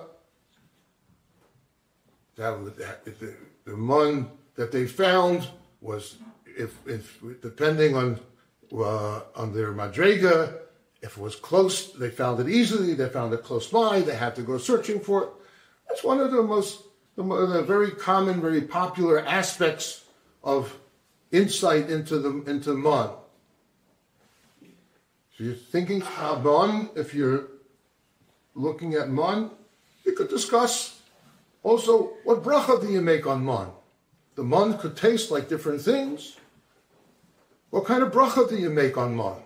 The mun that they found was, if depending on their madrega, if it was close, they found it easily. They found it close by. They had to go searching for it. That's one of the very common, very popular aspects of insight into mun. So you're thinking about man, if you're looking at man, you could discuss also what bracha do you make on man. The man could taste like different things. What kind of bracha do you make on man?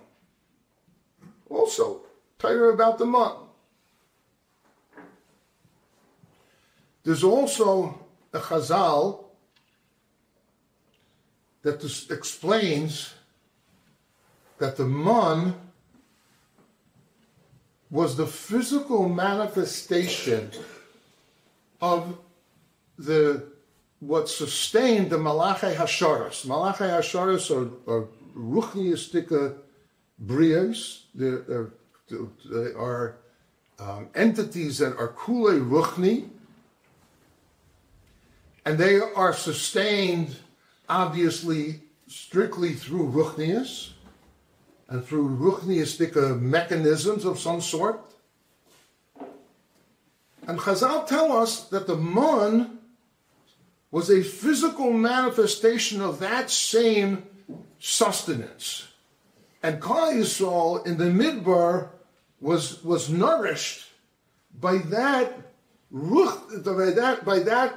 Also, tell you about the man. There's also a chazal that explains that the man was the physical manifestation of what sustained the Malachei Hasharas. Malachei Hasharas are ruchniistic brias. They are entities that are kulei ruchni, and they are sustained, obviously, strictly through ruchnius and through ruchniistic mechanisms of some sort. And Chazal tell us that the man was a physical manifestation of that same sustenance. And Klal Yisrael in the Midbar was nourished by that ruchnius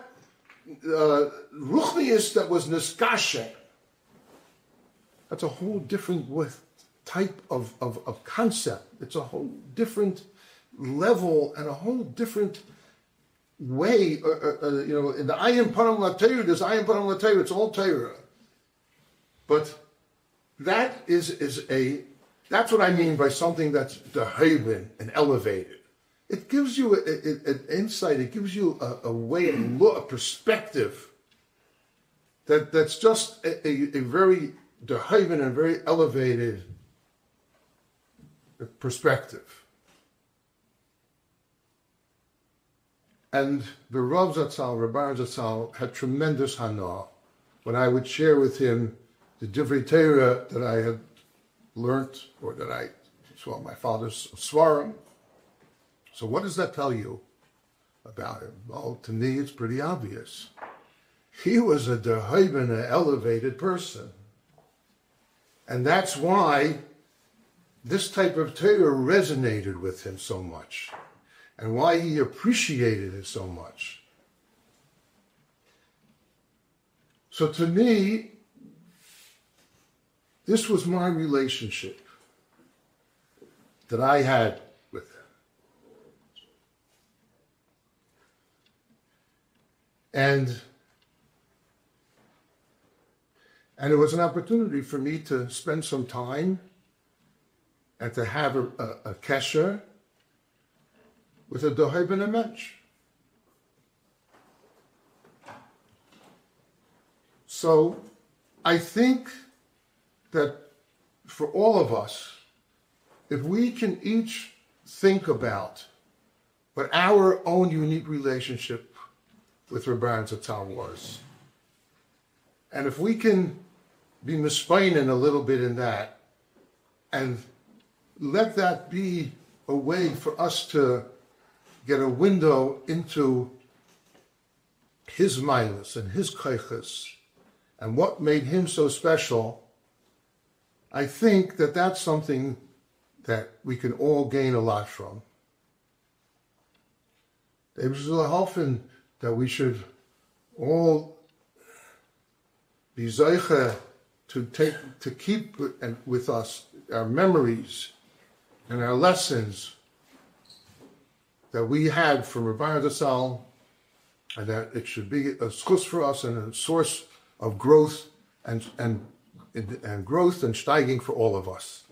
that was niskashe. That's a whole different type of concept. It's a whole different level and a whole different way. In the Ayin Param LaTeira, there's Ayin Param LaTeira, it's all Teira. But that that's what I mean by something that's dehaven and elevated. It gives you an insight, it gives you a way to look, a perspective that's just a very dehaven and very elevated perspective. And the Rav Zatzal, Rabbi Zatzal, had tremendous hana when I would share with him the Divrei Torah that I had learnt, or that I saw my father's svarim. So what does that tell you about him? Well, to me, it's pretty obvious. He was a dehaven, an elevated person. And that's why this type of Torah resonated with him so much, and why he appreciated it so much. So to me, this was my relationship that I had with him. And it was an opportunity for me to spend some time and to have a kesher with a doheb and a mensch. So I think that for all of us, if we can each think about what our own unique relationship with Rabbi Zatzal was, and if we can be mispainin a little bit in that, and let that be a way for us to get a window into his mindless and his kaiches and what made him so special, I think that that's something that we can all gain a lot from. It was helping that we should all be zeicha to keep with us our memories and our lessons that we had from Rabbi Zatzal, and that it should be a schus for us and a source of growth and growth and steiging for all of us.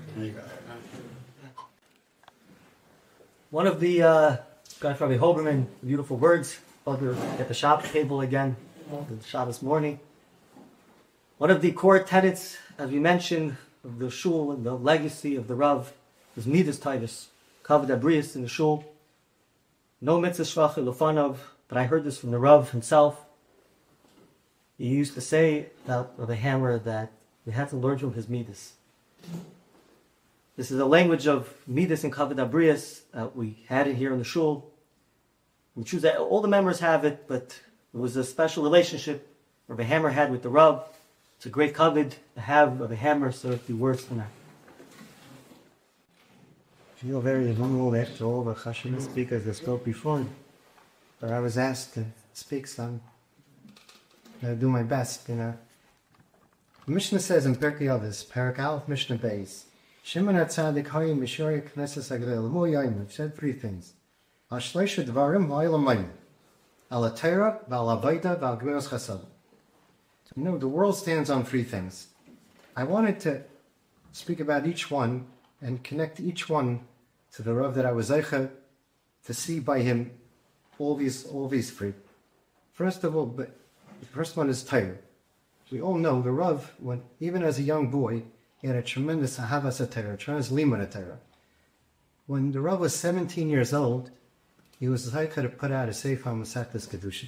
One of the Rabbi Hoberman beautiful words at the Shabbos table again, the Shabbos morning. One of the core tenets, as we mentioned, of the shul and the legacy of the Rav is Midas Taivus, Kavod Abrius in the shul. No mitzvah shvach lefanav, but I heard this from the Rav himself. He used to say about the hammer that we had to learn from his Midas. This is a language of Midas and Kavod Abrius. We had it here in the shul. We choose that all the members have it, but it was a special relationship Rabbi Hammer had with the Rav. It's a great kavod to have Rabbi Hammer, so it'd be worse than that. feel very vulnerable after all the Chashim speakers that spoke before. But I was asked to speak some. I'll do my best, The Mishnah says in Pirkei Avos, Parak Aleph, Mishnah Beis, Shimon HaTzadik Hayim Mishori Knesses HaGedol Mo Yayim. I've said three things. Al Shloisha Dvarim Ha'il Mayim. Al HaTorah, V'al HaVayda, V'al Gemilas Chasad. The world stands on three things. I wanted to speak about each one and connect each one to the Rav that I was zeicha to see by him all these three. First of all, the first one is Torah. We all know the Rav, even as a young boy, he had a tremendous ahavas Torah, tremendous limud Torah. When the Rav was 17 years old, he was zeicha to put out a Sefer Masechtas Kedusha.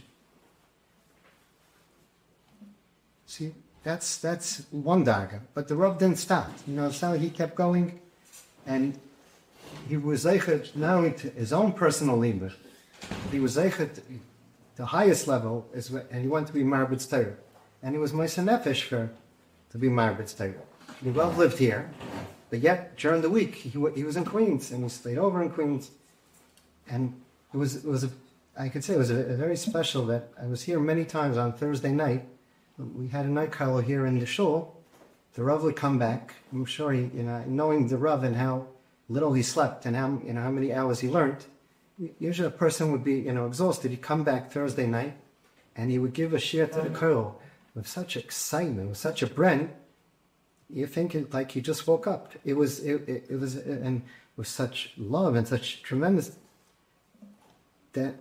See, that's one daga, but the Rav didn't stop. So he kept going, and he was zeichet not only to his own personal limud, he was zeichet the highest level, and he wanted to be Marbitz Torah, and he was Moisei Nefesh to be Marbitz Torah. The Rav lived here, but yet during the week he was in Queens, and he stayed over in Queens, and it was I could say it was a very special that I was here many times on Thursday night. We had a night call here in the shul. The Rav would come back. I'm sure he, knowing the Rav and how little he slept and how many hours he learned, usually a person would be, exhausted. He'd come back Thursday night, and he would give a shir to the kol with such excitement, with such a bren. You think it like he just woke up. It was and with such love and such tremendous that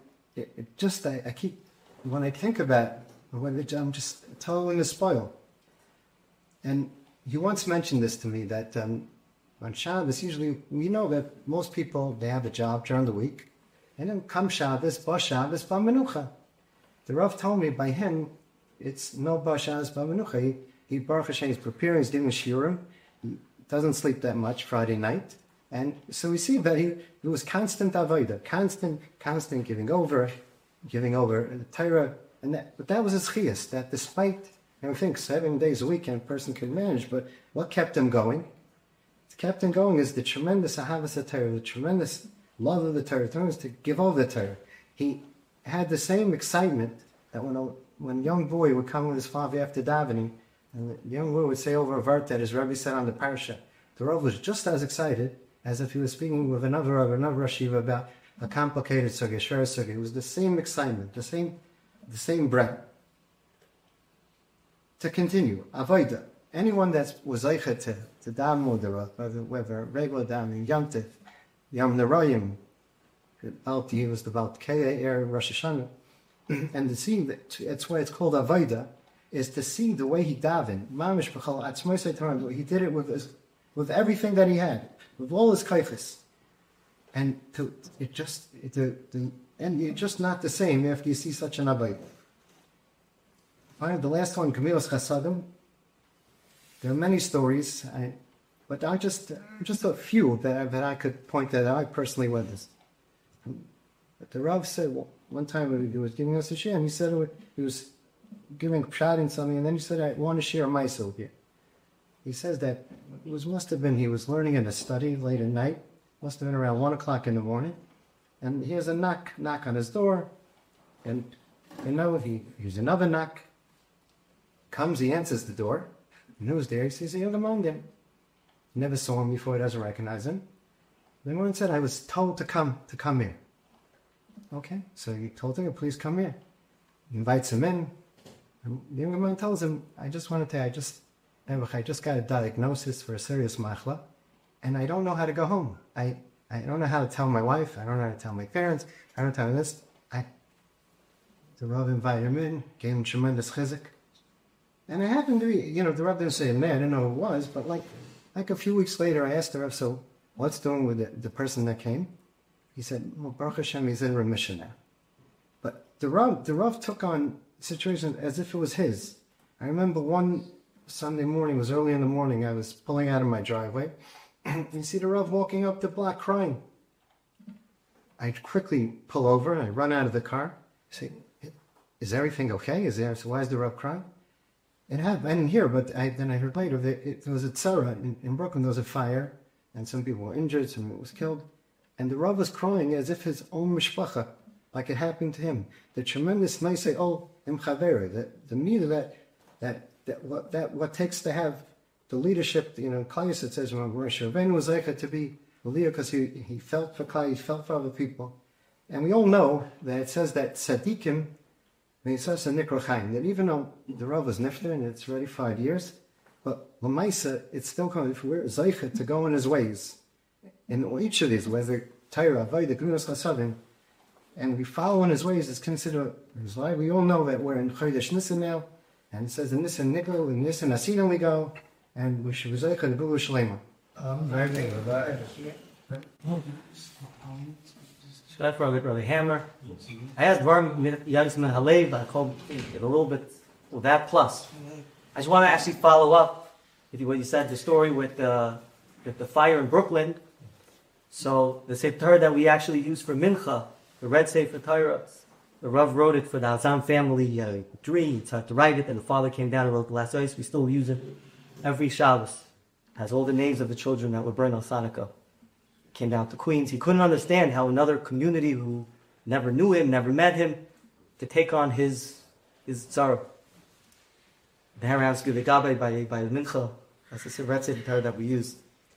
I keep, when I think about it, I'm just totally in the spoil. And he once mentioned this to me, that on Shabbos, usually, we know that most people, they have a job during the week, and then come Shabbos, Ba Shabbos, Ba Menucha. The Rav told me by him, it's no Ba Shabbos, Ba Menucha. He Baruch Hashem, he's preparing, he's doing shiurim, he doesn't sleep that much Friday night, and so we see that he was constant avodah, constant giving over the Torah. But that was his chiyas, that despite, I think 7 days a week a person could manage, but what kept him going? What kept him going is the tremendous ahavas Torah, the tremendous love of the Torah, to give over the Torah. He had the same excitement that when a young boy would come with his father after davening, and the young boy would say over a vart that his Rebbe said on the parasha, the Rav was just as excited as if he was speaking with another Rav, another Rosh Yeshiva about a complicated sugya, shver sugya. It was the same excitement, the same breath. To continue, avoida. Anyone that was zeicha to daven with the Rav, whether regular davening, Yom Tif, Yom Nerayim, he was the Baal Ke'er, Rosh Hashanah, and to see that's why it's called avoida, is to see the way he davened. Mamish b'chol atzmosei Torah. He did it with everything that he had, with all his kaifas, and and you're just not the same after you see such an avodah. Finally, the last one, Gemilas Chasadim. There are many stories, but just a few that I could point that I personally witnessed. But the Rav said one time he was giving us a share, and he said he was giving pshat in something, and then he said, "I want to share my soul here." He says that must have been he was learning in a study late at night, must have been around 1 o'clock in the morning, and he has a knock on his door, and he hears another knock. Comes, he answers the door, and who's there? He says, "You're the Monday." Never saw him before, doesn't recognize him. The woman said, "I was told to come here." Okay, so he told her, "Please come here." He invites him in. And the young man tells him, I just got a diagnosis for a serious machla, and I don't know how to go home. I don't know how to tell my wife. I don't know how to tell my parents. I don't tell this. The Rav invited him in, gave him tremendous chizuk. And I happened to be, the Rav didn't say a name, I didn't know who it was, but like a few weeks later, I asked the Rav, "So what's doing with the person that came?" He said, "Well, Baruch Hashem, he's in remission now." But the Rav took on the situation as if it was his. I remember one Sunday morning, it was early in the morning, I was pulling out of my driveway, and you see the Rav walking up the block crying. I quickly pull over, and I run out of the car, say, "Is everything okay? Why is the Rav crying?" I didn't hear, but then I heard later that there was a tzara in Brooklyn. There was a fire. and some people were injured, some people was killed. And the Rav was crying as if his own mishpacha, like it happened to him. The tremendous nice oh im chavera, the meaning what takes to have the leadership. Klal Yisrael says when Rosh Rabbeinu was able to be the leader because he felt for Klal, he felt for other people. And we all know that it says that tzaddikim, that even though the Rav was nifter and it's already 5 years, but Lamaisa, it's still coming. If we're Zeicha to go in his ways, in each of these, whether Torah, Avodah, Gemilas Chasadim, and we follow in his ways, it's considered his life. We all know that we're in Chodesh Nisan now, and it says in Nisan Nikol, in Nisan Asinan we go, and we should be Zeicha and Gula Shalema. Shkaf Rabbi Hammer. I asked Varm Yadis Min Halev, I called it a little bit with that plus. I just want to actually follow up with what you said, the story with the fire in Brooklyn. So the Sefer Torah that we actually use for Mincha, the red Sefer Torah, the Rav wrote it for the Hazam family tree. It's hard to write it, and the father came down and wrote the last ice. We still use it every Shabbos. Has all the names of the children that were burned on Hanukkah. Came down to Queens. He couldn't understand how another community who never knew him, never met him, to take on his tzara. The Haramsky, the Gabe by the Mincha, that's the Sefer Torah that we use.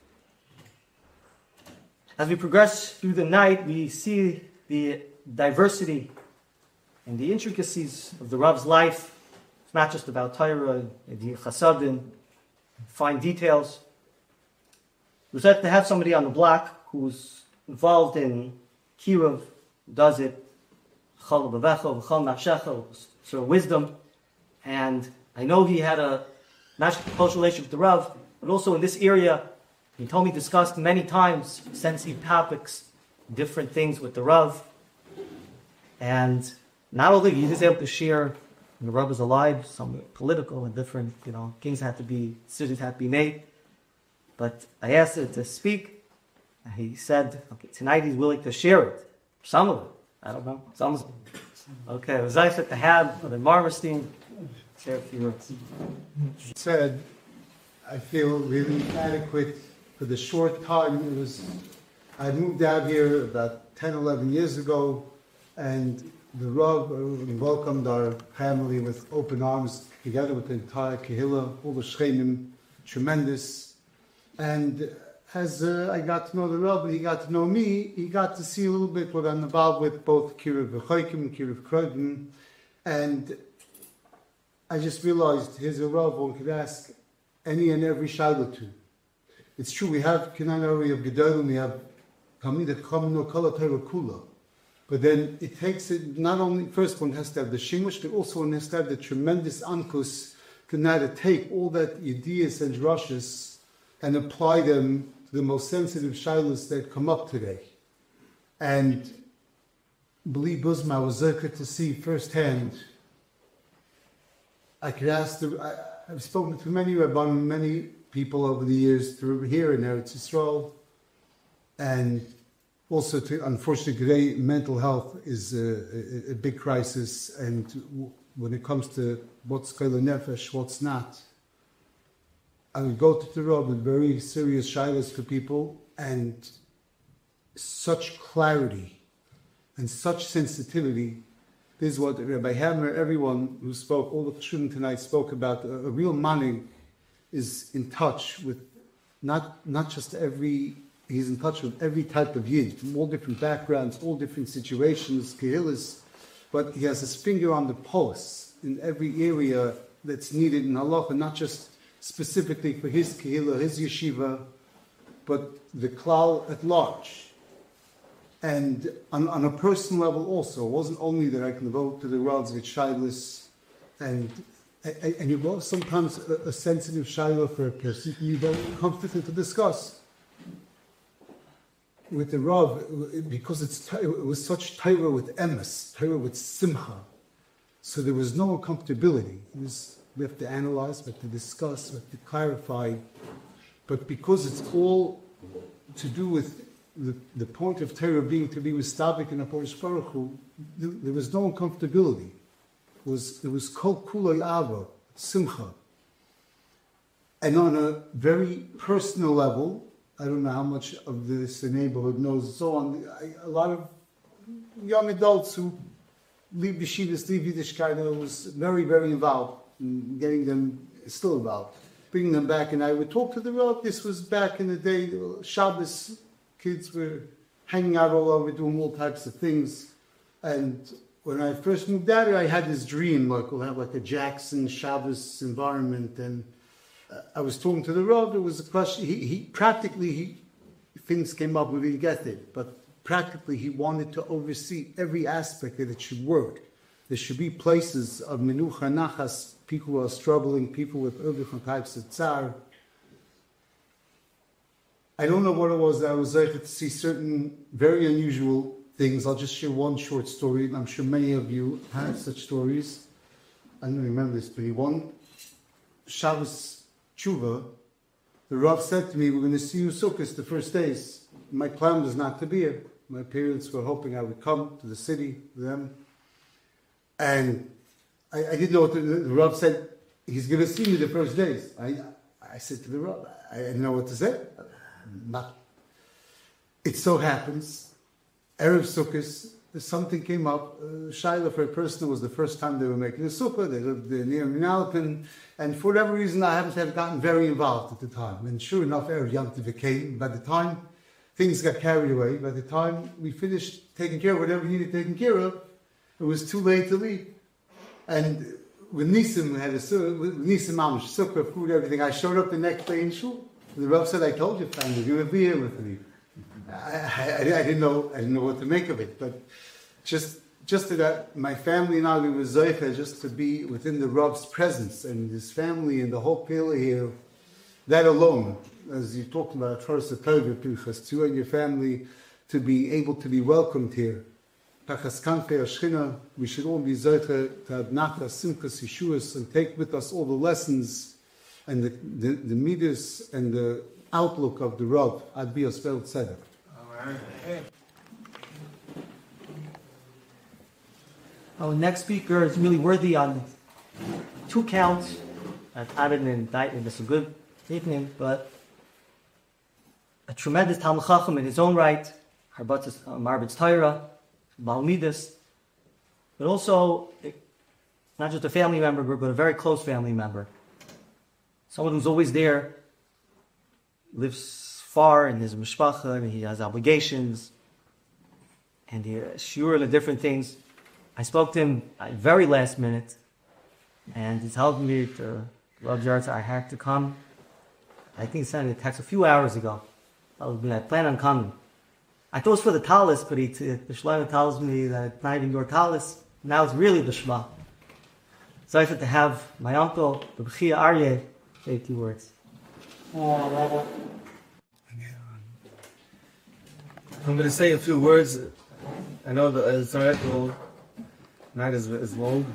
As we progress through the night, we see the diversity and the intricacies of the Rav's life. It's not just about Torah, the Chasadim, fine details. It was said to have somebody on the block who's involved in Kiruv, does it, Chol B'Vecho, Chol Nafshecho, sort of wisdom. And I know he had a not just a close relationship with the Rav, but also in this area, he told me discussed many times sensitive topics, different things with the Rav. And not only he was able to share when the Rav was alive, some political and different, decisions had to be made. But I asked him to speak. He said, okay, tonight he's willing to share it. Some of it. I don't know. Some of it. Okay, it was nice to have the Marmerstein share a few words. Said, I feel really inadequate for the short time I moved out here about 10, 11 years ago, and the Rav welcomed our family with open arms, together with the entire Kehillah, all the Shchenim, tremendous. And as I got to know the Rav, he got to know me, he got to see a little bit what I'm involved with, both Kiruv V'Choikim and Kiruv Krodim. And I just realized, here's a Rav one could ask any and every shayla to. It's true, we have Kinanari of Gedolim, we have Kamida Kamino Kala Torah Kula. But then it takes it, not only, first one has to have the Shimush, but also one has to have the tremendous Ankus to know how to take all that ideas and drushes and apply them to the most sensitive shaylas that come up today. And believe Buzma, I was zerker to see firsthand. I could ask, I've spoken to many people over the years through here in Eretz Yisrael, and also unfortunately today mental health is a big crisis, and when it comes to what's Kala Nefesh, what's not, I would go to the Rav with very serious shaylas for people, and such clarity and such sensitivity. This is what Rabbi Hammer, everyone who spoke, all the children tonight spoke about. A real manig is in touch with not just he's in touch with every type of yid, from all different backgrounds, all different situations, kehillas, but he has his finger on the pulse in every area that's needed in halacha, not just specifically for his kehillah, his yeshiva, but the klal at large. And on a personal level also, it wasn't only that I can go to the Ravs with shaylas, and you go sometimes a sensitive shayla for a person you don't comfortable to discuss. With the Rav, because it was such Torah with emes, Torah with simcha, so there was no uncomfortability. We have to analyze, we have to discuss, we have to clarify, but because it's all to do with the point of Torah being to be mistabik in a Porish Baruch Hu, there was no uncomfortability. It was kol kulay ava, simcha. And on a very personal level, I don't know how much of this the neighborhood knows and so on. A lot of young adults who leave yeshivas, leave Yiddishkeit, and was very, very involved in getting them, still involved, bringing them back. And I would talk to the Rav. This was back in the day, Shabbos, kids were hanging out all over, doing all types of things. And when I first moved out here, I had this dream, like we'll have like a Jackson Shabbos environment. And I was talking to the Rav. There was a question. Things came up, we didn't get it, but practically he wanted to oversee every aspect that it should work. There should be places of menucha nachas, people who are struggling, people with different types of tsar. I don't know what it was that I was able to see certain very unusual things. I'll just share one short story, and I'm sure many of you have such stories. I don't remember this, but one Shabbos Tshuva, the Rav said to me, we're going to see you Sukkot the first days. My plan was not to be here. My parents were hoping I would come to the city with them. And I didn't know what the Rav said. He's going to see me the first days. I said to the Rav, I didn't know what to say. It so happens, Erev Sukkot, something came up. Shaila, for a person, it was the first time they were making a sukkah. They lived near Minalpin. And for whatever reason, I haven't have gotten very involved at the time. And sure enough, Erev Yom Tov came. By the time things got carried away, by the time we finished taking care of whatever needed taken care of, it was too late to leave. And when Nisim had Nisim Mamish, sukkah, food, everything, I showed up the next day in shul. The Rav said, I told you, family, you would be here with me. I didn't know what to make of it, but just that my family and I, we were zeicha just to be within the Rav's presence and his family and the whole Pele here. That alone, as you talked about, first to and your family to be able to be welcomed here. We should all be zeicha to have nachas, simchas, yeshuas, and take with us all the lessons and the midas and the outlook of the Rav. Ad Bios Vel Tzedek. Our next speaker is really worthy on 2 counts. Added an indictment. It's a good evening, but a tremendous Talmud Chacham in his own right, Harbatzis Marbitz Torah, Balmidas, but also not just a family member, but a very close family member. Someone who's always there, lives far in his mishpacha, and he has obligations, and he sure the different things. I spoke to him at the very last minute, and he told me to Rav Jartz I had to come. I think he sent me a text a few hours ago. I plan on coming. I thought it was for the talis, but the Shlomo tells me that it's not even your talis. Now it's really the Shema. So I said to have my uncle, the Bechia Aryeh, say a few words. I'm going to say a few words. I know the theoretical night is long.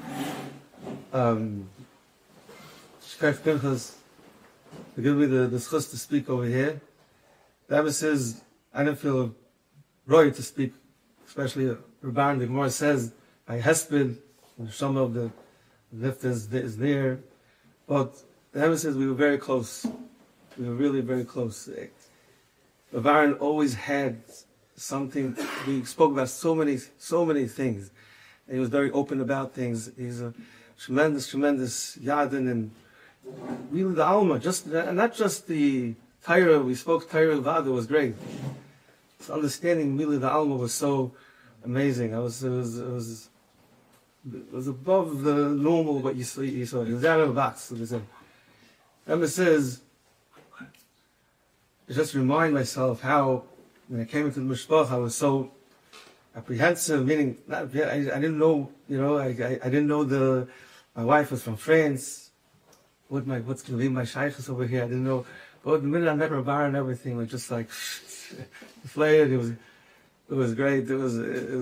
Shkaif Pinchas, to give me the schus to speak over here. The Rebbe says, I don't feel right to speak, especially Rabban. The Gemara says, by Hesped, some of the lift is there. But the Rebbe says we were very close. We were really very close. Rabban always had something. We spoke about so many things. And he was very open about things. He's a tremendous yadin, and really the alma, not just the Torah. We spoke Torah Vada was great. His understanding really the alma was so amazing. It was above the normal what you saw. He was out of a box. Emma says, I just remind myself how when I came into the mishpach, I was so apprehensive. Meaning, I didn't know. I didn't know my wife was from France. What's going to be my shaykhs over here? I didn't know. But the minute I met Rabbar and everything was just like flared. It was great. It was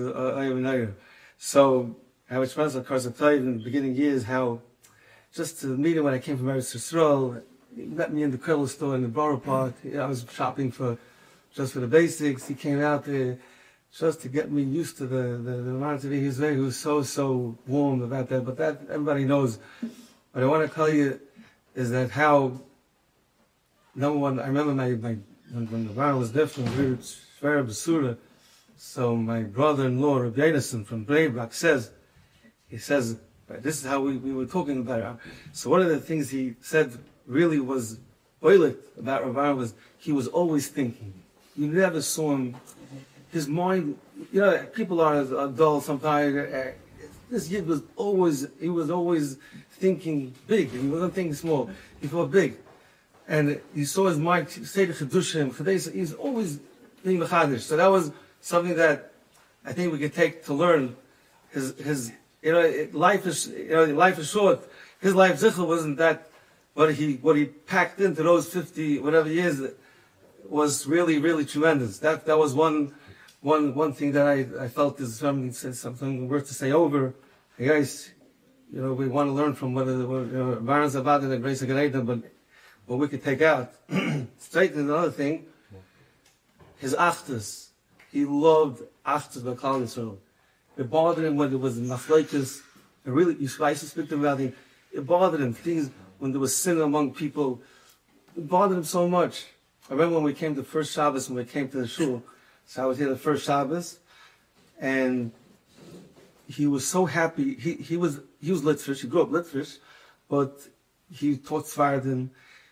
so I was friends, of course, I played in the beginning years how just to meet him when I came from Eretz Yisrael. He met me in the Krilla store in the Borough Park. I was shopping for the basics. He came out there just to get me used to the amount of it. He was so warm about that. But that everybody knows. What I want to tell you is that how, number one, I remember my when the Bar was different, we were very Basura. So my brother-in-law, Rabbi Yedison from Breibach, he says, this is how we were talking about it. So one of the things he said really was oilet about Rav was he was always thinking. You never saw him. His mind, people are dull sometimes. This kid was always thinking big. He wasn't thinking small. He thought big. And you saw his mind say to Chedushim, he's always being mechadish. So that was something that I think we could take to learn. His life is short. His life zichel wasn't that. What he packed into those 50 whatever years was really, really tremendous. That was one thing that I felt is something worth to say over. Hey guys, we want to learn from what Baron Zabad and the Grace of Ganedim, but what we could take out. Straight to another thing, his aftas. He loved aftas by Klal Yisrael. It bothered him when there was machlokes. It really, you should speak to him about it. It bothered him. Things when there was sin among people, it bothered him so much. I remember when we came to first Shabbos, when we came to the shul. So I was here the first Shabbos, and he was so happy. He was Litvish. He grew up Litvish, but he taught Svardim.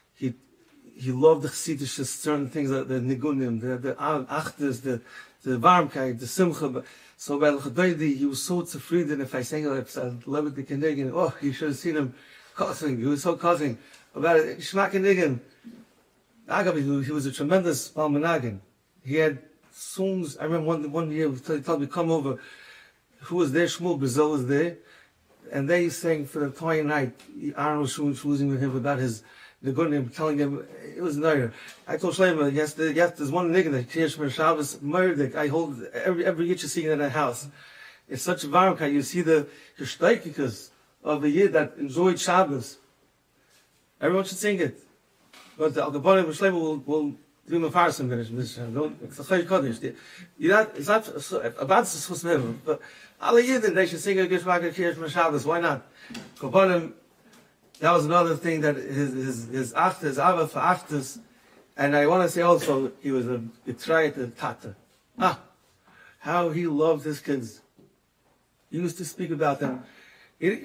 He loved the Chassidish, certain things, the Nigunim, the Achtes, the Warmkeit, the Simcha. So by L'Chadoidi, he was so zufrieden. If I sang it, I love it, the Kenegin. Oh, you should have seen him cussing. He was so cussing about it. Shema Kenegin. He was a tremendous Balmanagin. He had songs. I remember one year he told me, come over. Who was there? Shmuel Brazil was there. And they sang for the entire night. Aaron was schmoozing with him about the good name, telling him it was Nair. I told Shlomo, yes, there's one nigga that Kiesh Mer Shabbos Murdik. I hold every Yitcha singing in that house. It's such a varmka. You see the Geshteikikas of the Yid that enjoyed Shabbos. Everyone should sing it. But the Al-Gabonim Shlomo will do my farsim finish. It's a Chayy Kodesh. It's not about the but all Yidden, they should sing a Geshmaka Kiesh Mer Shabbos. Why not? Gabonim. That was another thing that his achtas, ava for achtas, and I want to say also he was a betrayed tata. How he loved his kids. He used to speak about them. With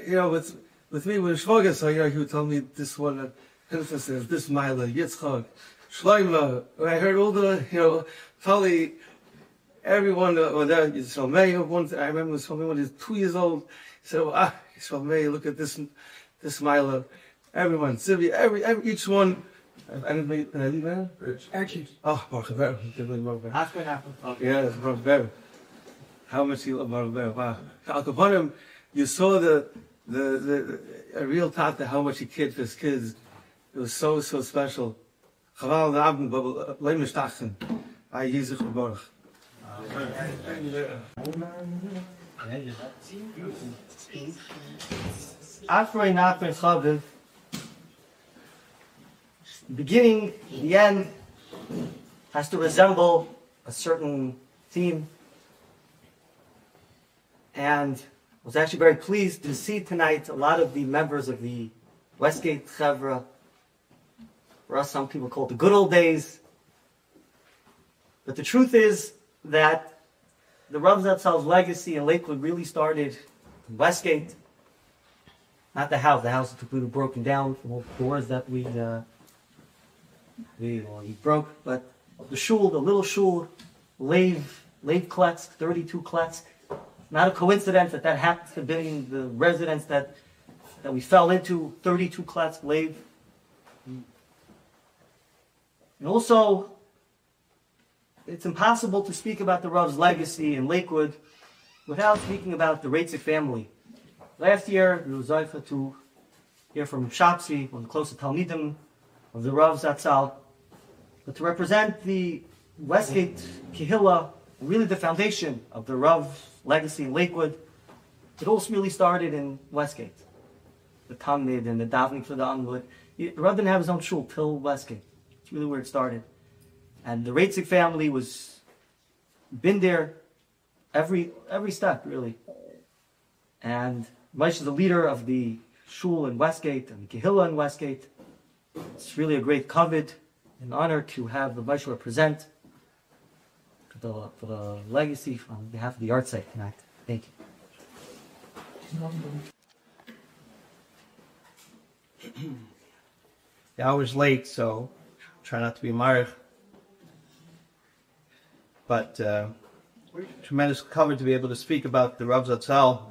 me when Shvoga, so he would tell me this one, emphasis, this Mila, Yitzchak, Shloima. I heard all the, probably everyone there. Yisrael I remember Yisrael when he was 2 years old. He said, Yisrael look at this Mila. Everyone, Sivi, each one. I didn't make that. Rich. Actually. Oh, Baruch Hu. Half and half. Yeah, it's Baruch Hu. How much he loved Baruch Hu. Wow. Al Kaponim, you saw the a real tata, how much he cared for his kids. It was so special. Chaval Abend, but Leimish Tachen. I Yizich Baruch. Afrei Nachman Chaviv. The beginning, the end, has to resemble a certain theme. And I was actually very pleased to see tonight a lot of the members of the Westgate Chevra. For us, some people call it the good old days. But the truth is that the Rav Zatzal's legacy in Lakewood really started in Westgate. Not the house. The house is completely broken down from all the doors that he broke. But the shul, the little shul, Lev Kletsk, 32 Kletsk. Not a coincidence that happens to be the residence that we fell into, 32 Kletsk, Lev. And also, it's impossible to speak about the Rav's legacy in Lakewood without speaking about the Reitzik family. Last year, we were Zayfa to hear from Shapsi, one of the closest Talmidim of the Rav Zatzal. But to represent the Westgate Kehillah, really the foundation of the Rav's legacy in Lakewood, it all really started in Westgate. The Talmid and the davening for the Amud. The Rav didn't have his own shul till Westgate. It's really where it started. And the Reitzik family was been there every step, really. And Moshe is the leader of the shul in Westgate and the Kehillah in Westgate. It's really a great kavod. an honor to have the Vice present for the legacy on behalf of the Art Site tonight. Thank you. The hour's late, so try not to be marred. But tremendous cover to be able to speak about the Rav Zatzal.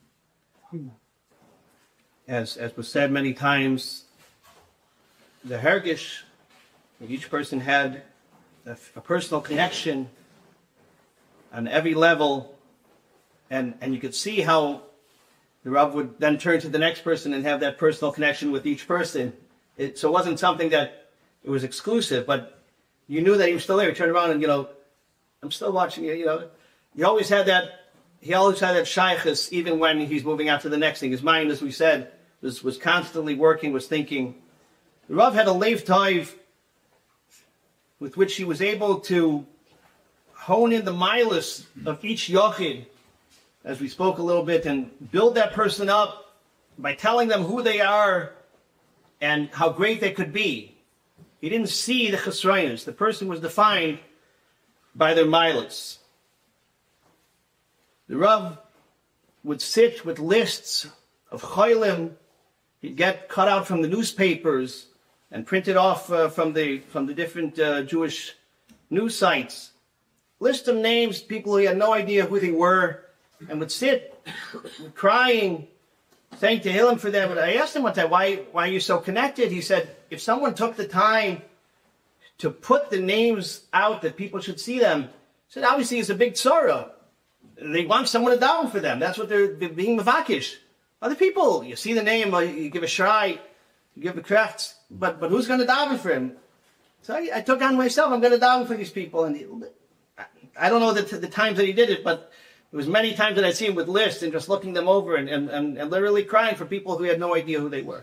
As was said many times, the Hergish, each person had a personal connection on every level, and you could see how the Rav would then turn to the next person and have that personal connection with each person. So it wasn't something that it was exclusive, but you knew that he was still there. You turned around and, I'm still watching you, He always had that shaykhus even when he's moving on to the next thing. His mind, as we said, was constantly working, was thinking. The Rav had a leiv tov with which he was able to hone in the milas of each yochid, as we spoke a little bit, and build that person up by telling them who they are and how great they could be. He didn't see the chesronos. The person was defined by their milas. The Rav would sit with lists of cholim. He'd get cut out from the newspapers and printed off from the different Jewish news sites. List of names, people who he had no idea who they were, and would sit crying, saying Tehillim for them. And I asked him one time, why are you so connected? He said, if someone took the time to put the names out that people should see them, he said, obviously it's a big tzara. They want someone to daven for them. That's what they're being mavakish. Other people, you see the name, you give a shrai, you give a crafts, but who's going to daven for him? So I took on myself, I'm going to daven for these people. And I don't know the times that he did it, but it was many times that I'd see him with lists and just looking them over and literally crying for people who had no idea who they were.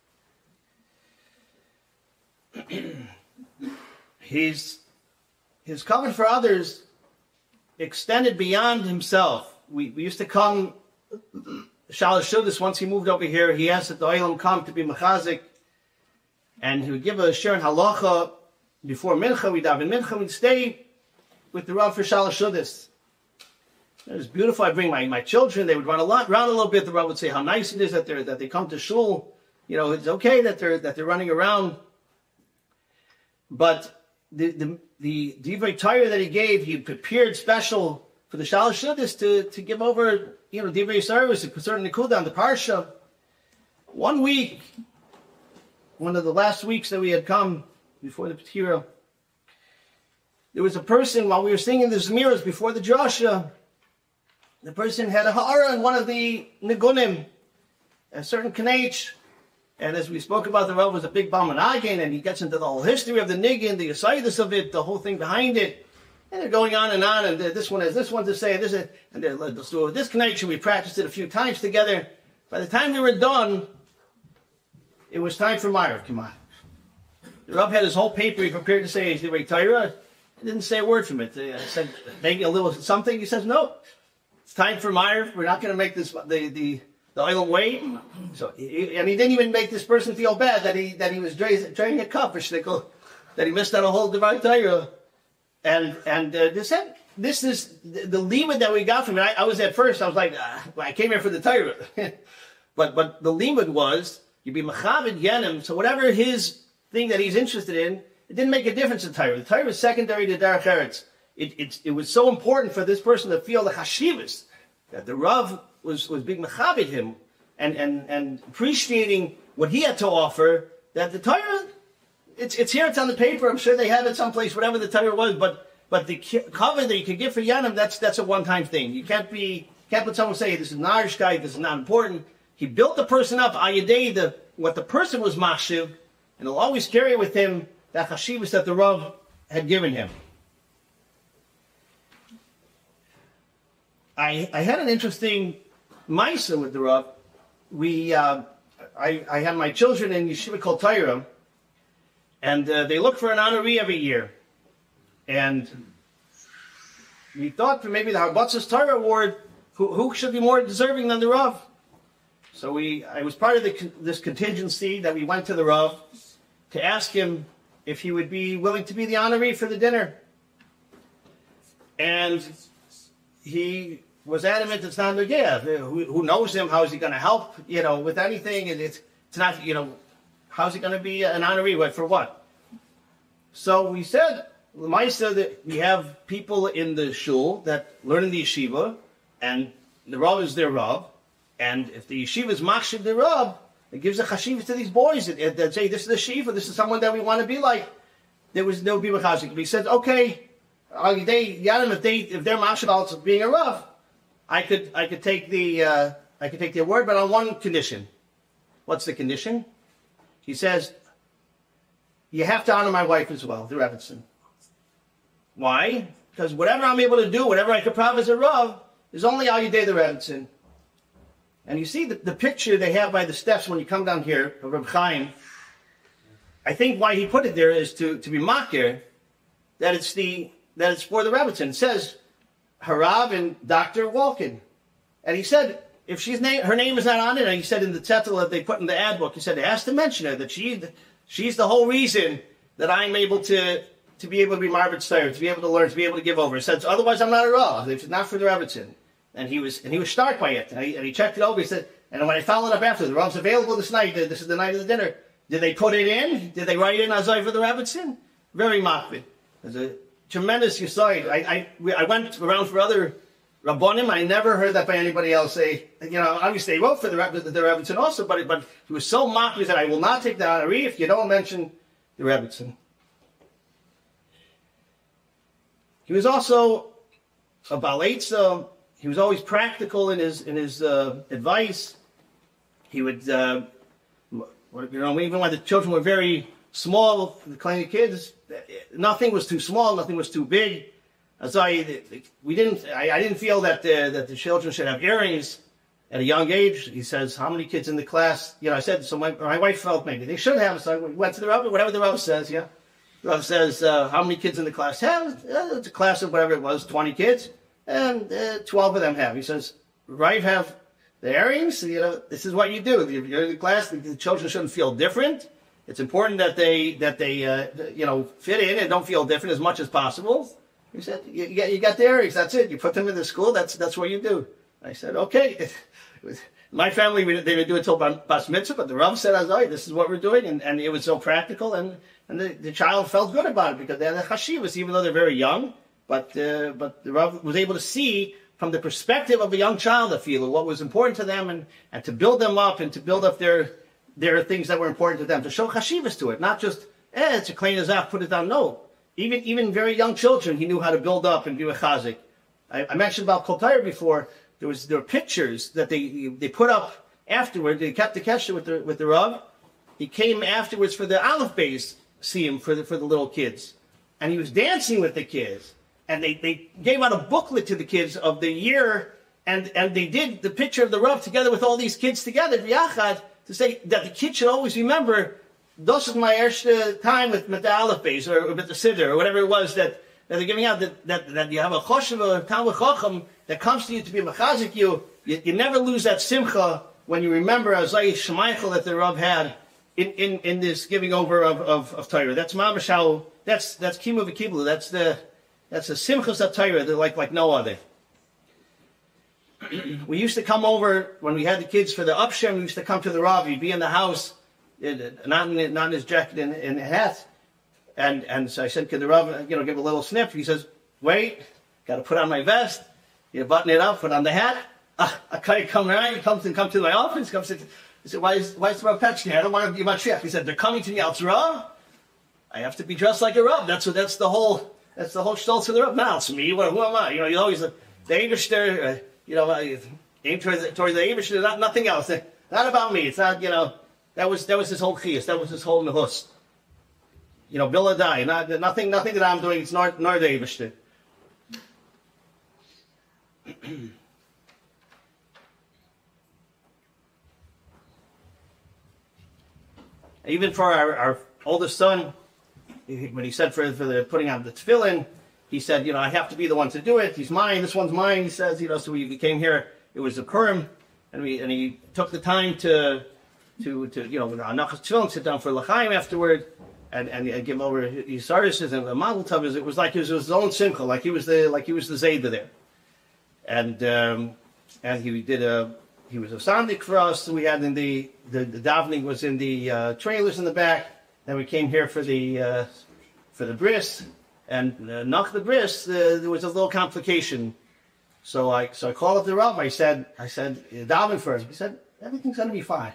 His covenant for others extended beyond himself. We used to come, Shalosh Shudas, once he moved over here, he asked that the Olam come to be mechazik, and he would give a shir in halacha before mincha. We'd daven mincha, we'd stay with the Rav for Shalosh Shudas. It was beautiful. I'd bring my children, they would run around a little bit. The Rav would say how nice it is that they come to shul. It's okay that they're running around. But the divrei Torah that he gave, he prepared special for the Shalosh Shudas to give over, divrei service, a certain nikuda on the parsha. 1 week, one of the last weeks that we had come before the Petira, there was a person, while we were singing the Zemiros before the drasha, the person had a ha'ara in one of the nigunim, a certain kanech. And as we spoke about, the Rav was a big Balmanagin, and he gets into the whole history of the niggin, the asaydus of it, the whole thing behind it. And they're going on, and this one has this one to say, let's do this connection. We practiced it a few times together. By the time we were done, it was time for Ma'ariv. Come on. The Rav had his whole paper he prepared to say, he didn't say a word from it. I said, maybe a little something. He says, no, it's time for Ma'ariv. We're not going to make this the oil wait. So, and he didn't even make this person feel bad that he was draining a cup for shtickle, that he missed out a whole divine Torah. And this is the limud that we got from it. I was at first, I was like, I came here for the Torah. but the limud was, you'd be mechavid yenim, so whatever his thing that he's interested in, it didn't make a difference in Torah. The Torah was secondary to Derech Eretz. It was so important for this person to feel the chashivas, that the Rav was being mechavid him, and appreciating what he had to offer, that the Torah, it's here, it's on the paper, I'm sure they have it someplace, whatever the Torah was, but the cover that you can give for Yanim, that's a one-time thing. You can't put someone say, this is not Arishkai, this is not important. He built the person up, ayadei, what the person was mashiv, and he'll always carry with him that chashivas that the Rav had given him. I had an interesting Maisa with the Rav. I had my children in yeshiva called Torah, and they look for an honoree every year. And we thought for maybe the Harbatzas Torah Award, who should be more deserving than the Rav? So I was part of this contingency that we went to the Rav to ask him if he would be willing to be the honoree for the dinner. And he was adamant it's not Nugea. Who knows him? How is he going to help, with anything? And it's not, how's he going to be an honoree? For what? So we said, L'maisa, that we have people in the shul that learn in the yeshiva, and the Rav is their Rav. And if the yeshiva is machshir the Rav, it gives a chashiva to these boys that say, this is the yeshiva, this is someone that we want to be like. There was no people chazik. He said, okay, if they're machshir also being a Rav, I could take their word, but on one condition. What's the condition? He says, you have to honor my wife as well, the Rebbetzin. Why? Because whatever I'm able to do, whatever I could prove as a Rav, is only al yedei the Rebbetzin. And you see the picture they have by the steps when you come down here of Reb Chaim. I think why he put it there is to be makir that it's for the Rebbetzin. It says Harav and Dr. Walken. And he said, if her name is not on it, and he said in the zettel that they put in the ad book, he said it has to mention her, that she's the whole reason that I'm able to be able to be Margaret Steyer, to be able to learn, to be able to give over. He said, otherwise I'm not a Rav. If it's not for the Rebbetzin. And he was stark by it. And he checked it over. He said, and when I followed up after, the Rav's available this night. This is the night of the dinner. Did they put it in? Did they write in Azai for the Rebbetzin? Very makbid. There's a tremendous yisoid. I went around for other Rabbonim. I never heard that by anybody else. Obviously they wrote for the Rebbetzin also, but he was so makbid that I will not take the honoree if you don't mention the Rebbetzin. He was also a Balaitza. He was always practical in his advice. He would, even when the children were very small, the kleine kids, nothing was too small, nothing was too big. So I didn't feel that the children should have earrings at a young age. He says, how many kids in the class? I said, so my wife felt maybe they should have. So I went to the Rav, whatever the Rav says, yeah. The Rav says, how many kids in the class have? It's a class of whatever it was, 20 kids. And 12 of them have. He says, Rav have the earrings. This is what you do. If you're in the class, the children shouldn't feel different. It's important that they fit in and don't feel different as much as possible. He said, you got the earrings. That's it. You put them in the school. That's what you do. I said, okay. My family, they would do it till Bas Mitzvah, but the Rav said, this is what we're doing. And it was so practical. And the child felt good about it because they had the chashivas, even though they're very young. But the Rav was able to see from the perspective of a young child, what was important to them, and to build them up and to build up their things that were important to them, to show chashivas to it, not just it's a klein azaf, put it down. No, even very young children, he knew how to build up and do a chazik. I mentioned about Kol Torah before. There were pictures that they put up afterward. They kept the kesher with the Rav. He came afterwards for the Aleph Beis siyum for the little kids, and he was dancing with the kids. And they gave out a booklet to the kids of the year, and they did the picture of the Rav together with all these kids together, Yachad, to say that the kids should always remember, this is my erste time with the Aleph Beis, or with the Siddur, or whatever it was that they're giving out, that you have a choshev, a Talmud Chacham, that comes to you to be machazik you. You never lose that simcha when you remember Azai Shemaichel that the Rav had in this giving over of Torah. That's mamash how, that's kimu v'kiblu, that's a simchas HaTorah, they're like no other. We used to come over, when we had the kids for the upshem, we used to come to the Rav, he'd be in the house, not in his jacket and hat. And so I said, could the Rav, give a little sniff? He says, wait, got to put on my vest, button it up, put on the hat. I come around, he comes to my office, he said, why is the Rav touching me? I don't want to be my chef. He said, they're coming to me out, Rav. I have to be dressed like a Rav. That's the whole stolz of the Rav. Now it's me. Who am I? You always the Eibishter. Aim towards the Eibishter. Nothing else. Not about me. It's not. That was his whole chiyus. That was his whole nehus. Biladai. Nothing that I'm doing. It's nor the Eibishter. Even for our oldest son, when he said for the putting on the tefillin, he said, I have to be the one to do it. He's mine. This one's mine. He says, so we came here. It was a Purim, and he took the time to Nachas tefillin, sit down for l'chaim afterward, and give him over his services and the Mazel Tov. It was like it was his own simcha, like he was the Zayda there, and he was a sandik for us. We had in the davening was in the trailers in the back. Then we came here for the bris, and nach the bris there was a little complication. So I called up the Rav. I said daven for him. He said everything's going to be fine.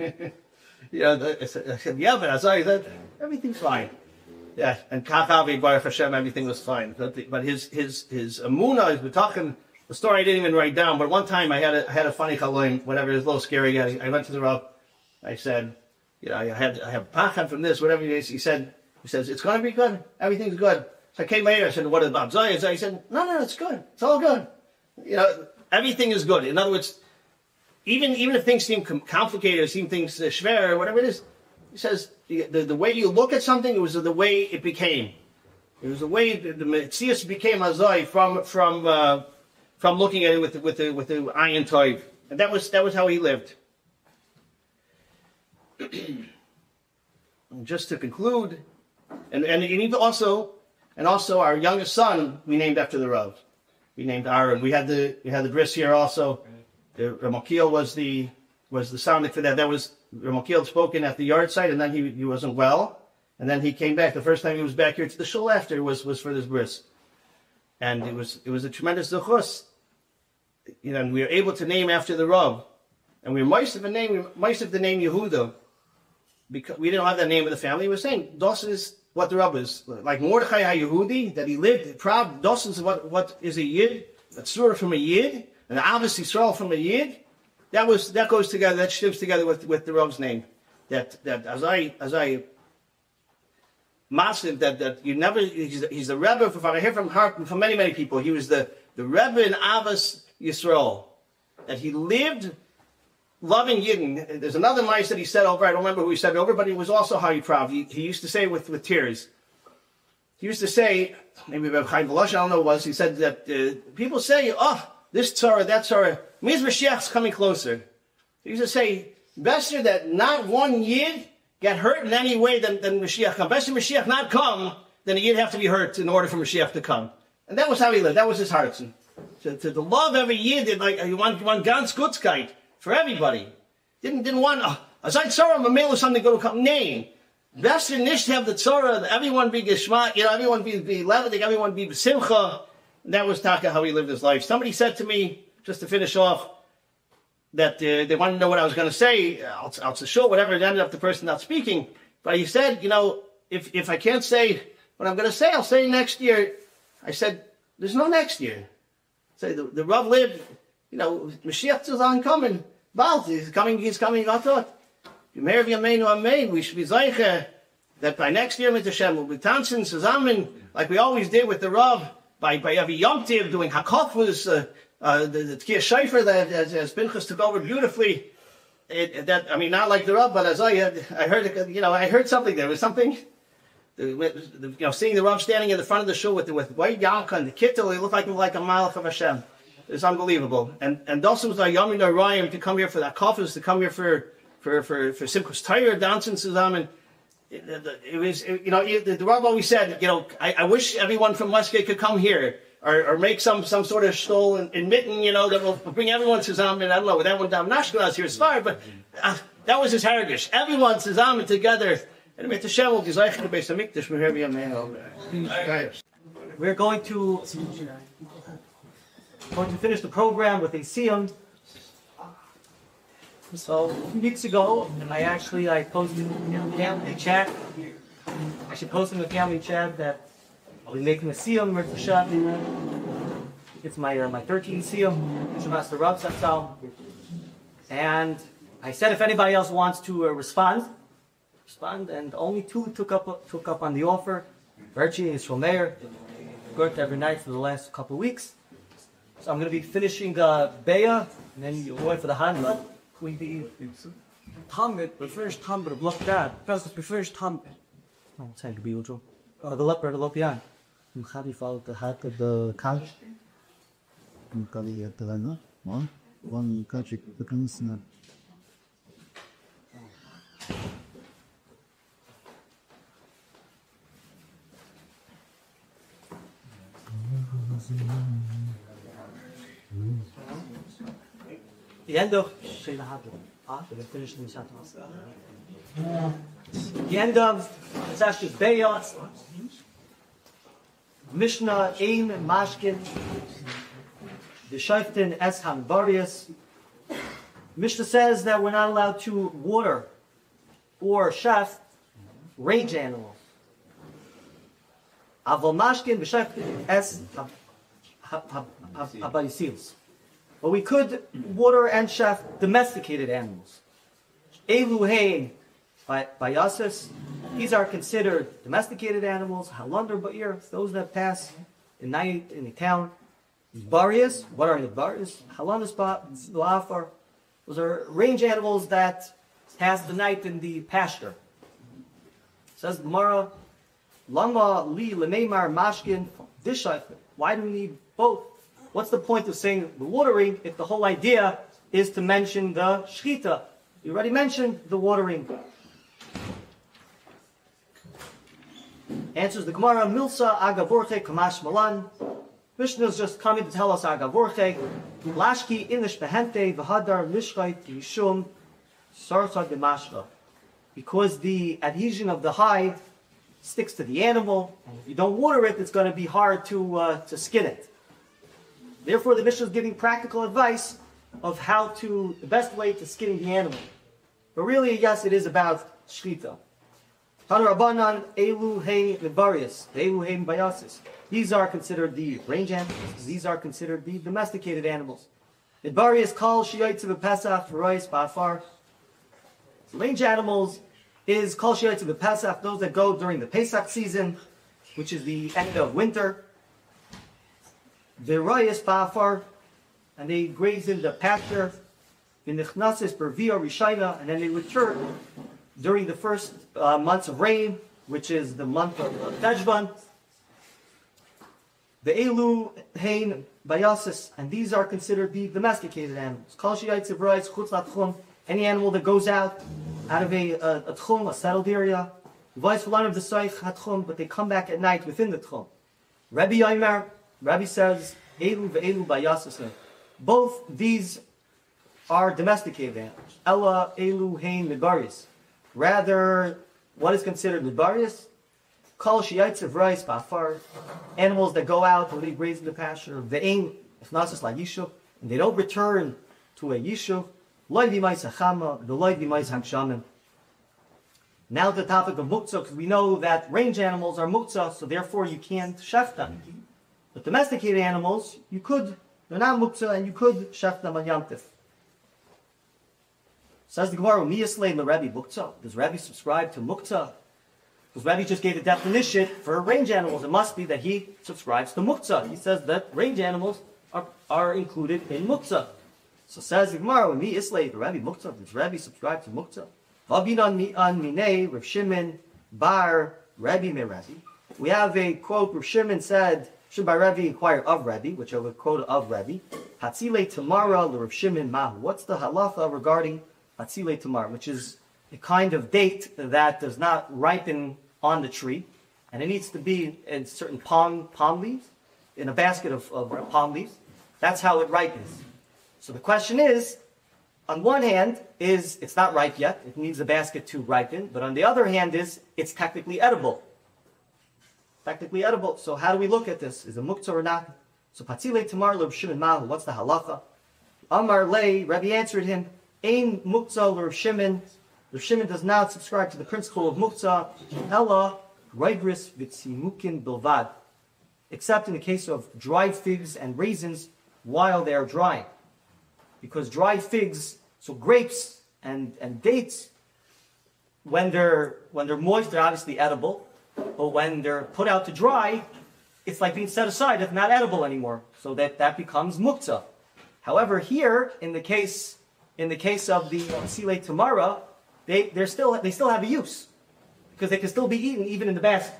I said yeah, but as I said everything's fine. Yeah, and Kachavi Baruch Hashem, everything was fine. But his emunah, his betachon. The story I didn't even write down, but one time I had a funny chaloim, whatever, it was a little scary. I went to the Rav. I said, I have pachad from this, whatever it is. He says, it's going to be good. Everything's good. So I came later. I said, what about Zayah? He said, no, it's good. It's all good. Everything is good. In other words, even if things seem complicated, or seem things schwer, or whatever it is, he says, the way you look at something, it was the way it became. It was the way the Metzias became Azai from looking at it with the ayin toiv, and that was how he lived. And just to conclude, and even also our youngest son we named after the Rav. We named Aaron. We had the bris here also. Ramokil was the sounding for that. That was Ramokil spoken at the yard site, and then he wasn't well, and then he came back. The first time he was back here to the shul after was for this bris, and it was a tremendous zechus. And we were able to name after the Rav, and we might have the name Yehuda, because we didn't have that name of the family. We were saying das is what the Rav is, like Mordechai HaYehudi, that he lived proud. Das is what is a Yid, a tzura from a Yid, and Avos Yisrael from a Yid. That goes together. That shivs together with the Rav's name. That as I massive that you never. He's the Rebbe from I hear from many people. He was the Rebbe in Avos Yisrael, that he lived loving Yidden. There's another mice that he said over, I don't remember who he said over, but he was also highly proud. He used to say with tears. He used to say, maybe Reb Chaim Volosh, I don't know what it was, he said that people say, oh, this tzara, that tzara, means Mashiach's coming closer. He used to say, better that not one Yid get hurt in any way than Mashiach come. Better Mashiach not come than a Yid have to be hurt in order for Mashiach to come. And that was how he lived. That was his heart. To love every Yid, like you want ganz Gutzkeit for everybody. Didn't want as I tzara a mail or something go to come name. Best nicht have the tzara, everyone be geschmack, everyone be levendig, everyone be simcha. That was Taka how he lived his life. Somebody said to me, just to finish off, that they wanted to know what I was going to say. I'll show whatever. It ended up the person not speaking, but he said, if I can't say what I'm going to say, I'll say next year. I said, there's no next year. Say the Rav lived, Mashiach is oncoming. Bald, he's coming. I thought, we should be zeicher that by next year with Hashem we'll be dancing zusammen like we always did with the Rav by every Yom Tov doing hakofos, the Tkiyah Shayfer that as Pinchas took over beautifully. Not like the Rav, but as I heard, I heard something. There was something. Seeing the Rav standing in the front of the shul with white yarmulke and the kittel, he looked like a malach of Hashem. It's unbelievable. And also was like Yom Rayim to come here for that coffins, to come here for Simchas Torah, dancing zusammen. It was, the Rav always said, I wish everyone from Westgate could come here or make some sort of stole in Mitten, that will bring everyone zusammen. I don't know, that one down Nashkelaz here is far, but that was his heritage. Everyone zusammen together. We're going to finish the program with a siyum. So a few weeks ago, I posted in the family chat. Posted in the family chat that I'll be making a siyum for Shabbat. It's my 13th siyum, Shabbat the Rav Zatzal. And I said if anybody else wants to respond, and only 2 took up on the offer. Virgie is from there. Worked every night for the last couple of weeks. So I'm going to be finishing Beya, and then you're going for the Hanla. We be Talmud, but first Talmud look that. First Talmud. Oh, it's like be usual. The leper, the lopian. How do you follow the hat of the couch? One couch, the consonant. The end of Sashis Beyot, Mishnah Ein Mashkin, the Shaiftin Es Hanbarius. Mishnah says that we're not allowed to water or chef range animals. Aval Mashkin v'Shaiftin Es Habayisils. But we could water and chef domesticated animals. Eluhein Bayasis, these are considered domesticated animals. Halander Ba'ir, those that pass in night in the town. Barias, what are the Barias? Halandus Lafar, those are range animals that pass the night in the pasture. Says the Gemara, Lama li lemeimar mashkin dishayf. Why do we need both? What's the point of saying the watering if the whole idea is to mention the shchita? You already mentioned the watering. Answers the Gemara, Milsa agavorte kamash malan. Mishnah is just coming to tell us agavorte. Lashki inish behente v'hadar mishchait yishum sarsa demashva. Because the adhesion of the hide sticks to the animal, and if you don't water it, it's going to be hard to skin it. Therefore, the Mishnah is giving practical advice of how to, the best way to skinning the animal. But really, yes, it is about shchita. Tanarabanan elu hey libarius, elu hey bayasis. These are considered the range animals. These are considered the domesticated animals. Libarius kal shiyotze b'pesach v'rois ba'afar. Range animals is kal shiyotze b'pesach, those that go during the Pesach season, which is the end of winter. V'rois ba'afar, and they graze in the pasture. V'nichnasis b'rvia rishayna, and then they return during the first months of rain, which is the month of Teshvan. The elu hein bayasis, and these are considered the domesticated animals. Kal shiyotze v'rois chutz latchum, any animal that goes out of a tchum, a settled area. V'ais v'lan of the soich hatchum, but they come back at night within the tchum. Rabbi Yomer, Rabbi says, elu ve'elu bayasis. Both these are domesticated animals. Ella elu hein libarius. Rather, what is considered libarius? Kal shiyotze v'rois ba'afar. Animals that go out and they graze in the pasture. Ve'ein ifnasis la yishuv, and they don't return to a yishuv. Now the topic of muktzah, because we know that range animals are muktzah, so therefore you can't chef them. But domesticated animals, you could, they're not muktzah, and you could chef them on Yom Tif. Says the Gemara, Miyaslei Rabbi muktzah. Does Rabbi subscribe to muktzah? Because Rabbi just gave a definition for range animals. It must be that he subscribes to muktzah. He says that range animals are included in muktzah. So says the Gemara, when me Islay, the Rabbi Muktzah, does Rabbi subscribe to Muktzah? Vabinan an minei, Rav Shimon bar Rabbi me Rabbi. We have a quote, Rav Shimon said, should by Rabbi inquire of Rabbi, which I would quote of Rabbi. Hatzile Tamara le Rav Shimon mahu. What's the halacha regarding Hatzile Tamar, which is a kind of date that does not ripen on the tree, and it needs to be in certain palm leaves, in a basket of palm leaves. That's how it ripens. So the question is, on one hand, it's not ripe yet, it needs a basket to ripen, but on the other hand it's technically edible. Technically edible. So how do we look at this? Is it muktzah or not? So Patzile Tamar Rav Shimon Mahu, what's the halacha? Amar Lei, Rabbi answered him, Ein muktzah Rav Shimon. Rav Shimon does not subscribe to the principle of muktzah, Ella, Raigris Vitzimukin Bilvad, except in the case of dried figs and raisins while they are drying. Because dried figs, so grapes and dates, when they're moist, they're obviously edible. But when they're put out to dry, it's like being set aside. It's not edible anymore. So that becomes muktzah. However, here in the case of the Silei Tamara, they still have a use because they can still be eaten even in the basket.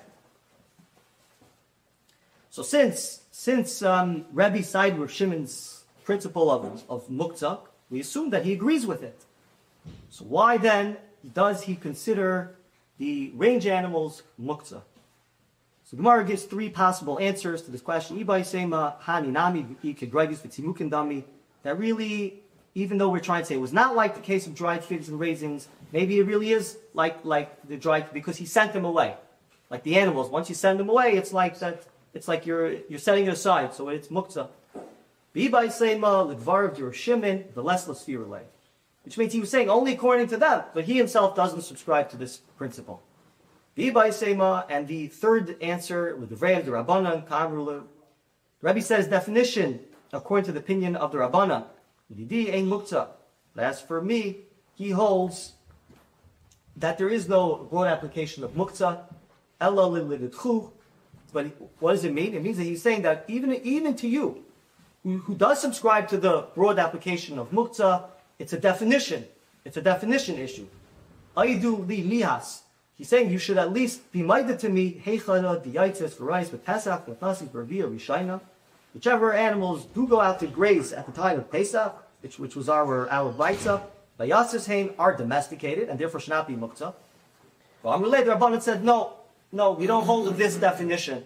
So since Rabbi sided with Shimon's principle of muktzah, we assume that he agrees with it. So why then does he consider the range animals muktzah? So Gemara gives three possible answers to this question. Ibai Sema, Hani Nami, Ikigregis, Vitimukindami. That really, even though we're trying to say it was not like the case of dried figs and raisins, maybe it really is like the dried, because he sent them away. Like the animals, once you send them away, it's like that. It's like you're setting it aside, so it's muktzah. Ibai Sema, Lidvar of Yerushimin, the less Lasfirale. Which means he was saying only according to them, but he himself doesn't subscribe to this principle. Ibai Sema, and the third answer with the Vrei of the Rabbanan, Kamrula. The Rebbe says definition, according to the opinion of the Rabbanan, Yidi ein muktzah. As for me, he holds that there is no broad application of muktzah, ella lididchu. But what does it mean? It means that he's saying that even to you, who does subscribe to the broad application of muktzah, it's a definition. It's a definition issue. Aidu li lihas. He's saying you should at least be minded to me, heichana diaitis v'rais with Pesach, v'tasi v'rvia rishayna. Whichever animals do go out to graze at the time of Pesach, which was our baitza, Vayasis Hain are domesticated and therefore should not be muktzah. Well, Amrulay the Rabbanan said, no, we don't hold to this definition.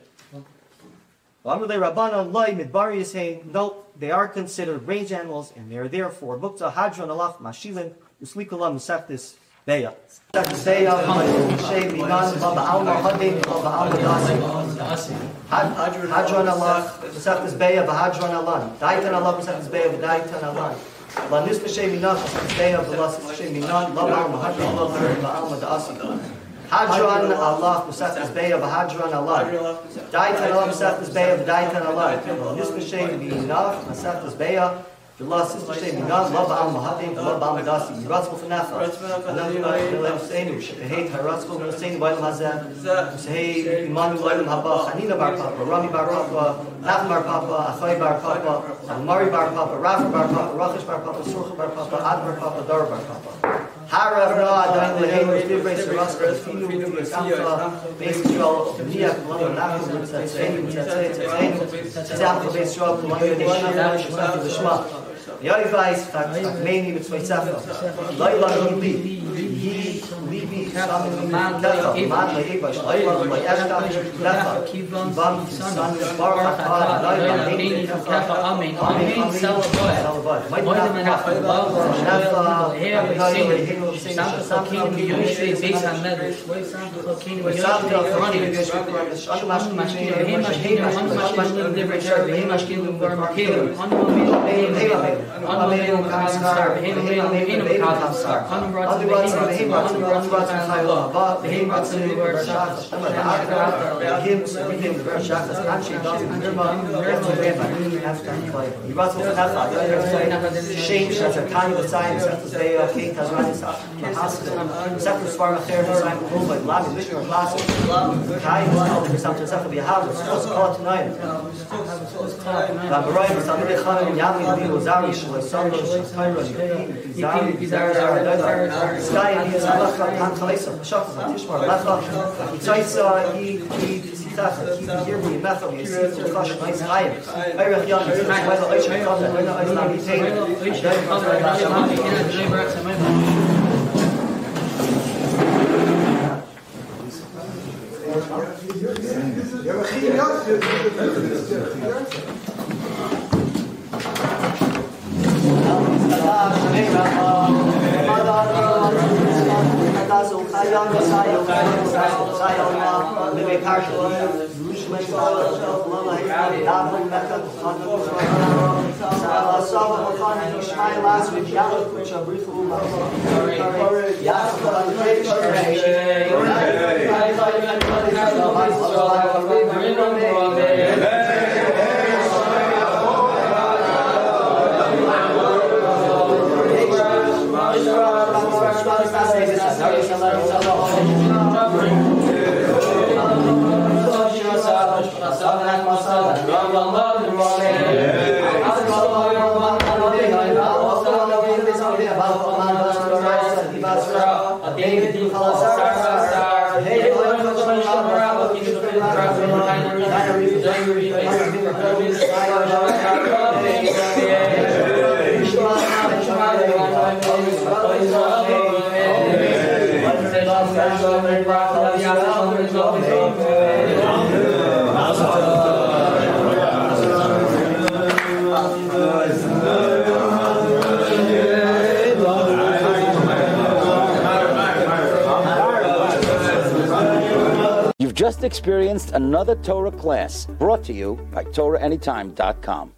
Amrulay Rabbanan Loi Midbari is saying, no, they are considered range animals and they are therefore muktzah hadron alach mashilin uslikulam musaftis beya. Musaftis beya, Shay Minan, Baba Alma Hadim, Baba Alma Dasi. Hadron alach musaftis beya, Bahadron alan. Daitan alach musaftis beya, Daitan alan. Lanis Shay Minan, musaftis beya, Balas Shay Minan, Baba Alma Hadim, Baba Alma Dasi. Hadron Allah Musaftis Beya Bahadron Allah. Daitan Allah Musaftis Beya Daitan Allah. Nisma Shay Minaf Musaftis Beya. Allah Sister Shay Minaf Love Al Mahadim Love Al Madasi. Yiratzko Fanafa. Another Lev Sainu Shehei Haratzko Sainu Bailam Hazeh. Shehei Imanu Bailam Haba. Hanina Bar Papa. Rami Bar Papa. Naf Bar Papa. Achai Bar Papa. Amari Bar Papa. Rafa Bar Papa. Rachish Bar Papa. Surcha Bar Papa. Ad Bar Papa. Dar Bar Papa. Harav Ra Dain Lehein Divrei Seraska Finu Samcha Beis Yisrael Niach Lama Nachum Tzatzeinu Tzatzeinu Tzatzeinu Beis Yisrael Kumayim Neshama Shema Lishma Yoivais Takmeini Mitzvay Sefer Laila Yili Libi Shamin Lecha Man Leiba Shlayla Le'eshta Lecha Kivam San Barak Laila Leini Kefa Amen Amen Salavad Moidem Nachum Shefa Sample King Yoshi based on letters. Sample King Yoshi running. Mashkin literature. Mashkin Vermakil. Sefer Sfarm Acher, Design Rule by Lami, Mishnah Classic, Kai, something Sefer B'Yahav, it's supposed to call it tonight. Babarai, Samid Echanam, Yami, Libo, Zari, Shalai, Sando, Shakayra, Zari, Sky, and he is Alacha, Han Chalesa, Shaf, Tishmar, Lecha, Itzaitza, he here we met him, you see, it's a crush, nice high. Eirech Yam, it's a weather, Eishach Kaveh, Eirech Yam, it's Amen. You've just experienced another Torah class brought to you by TorahAnytime.com.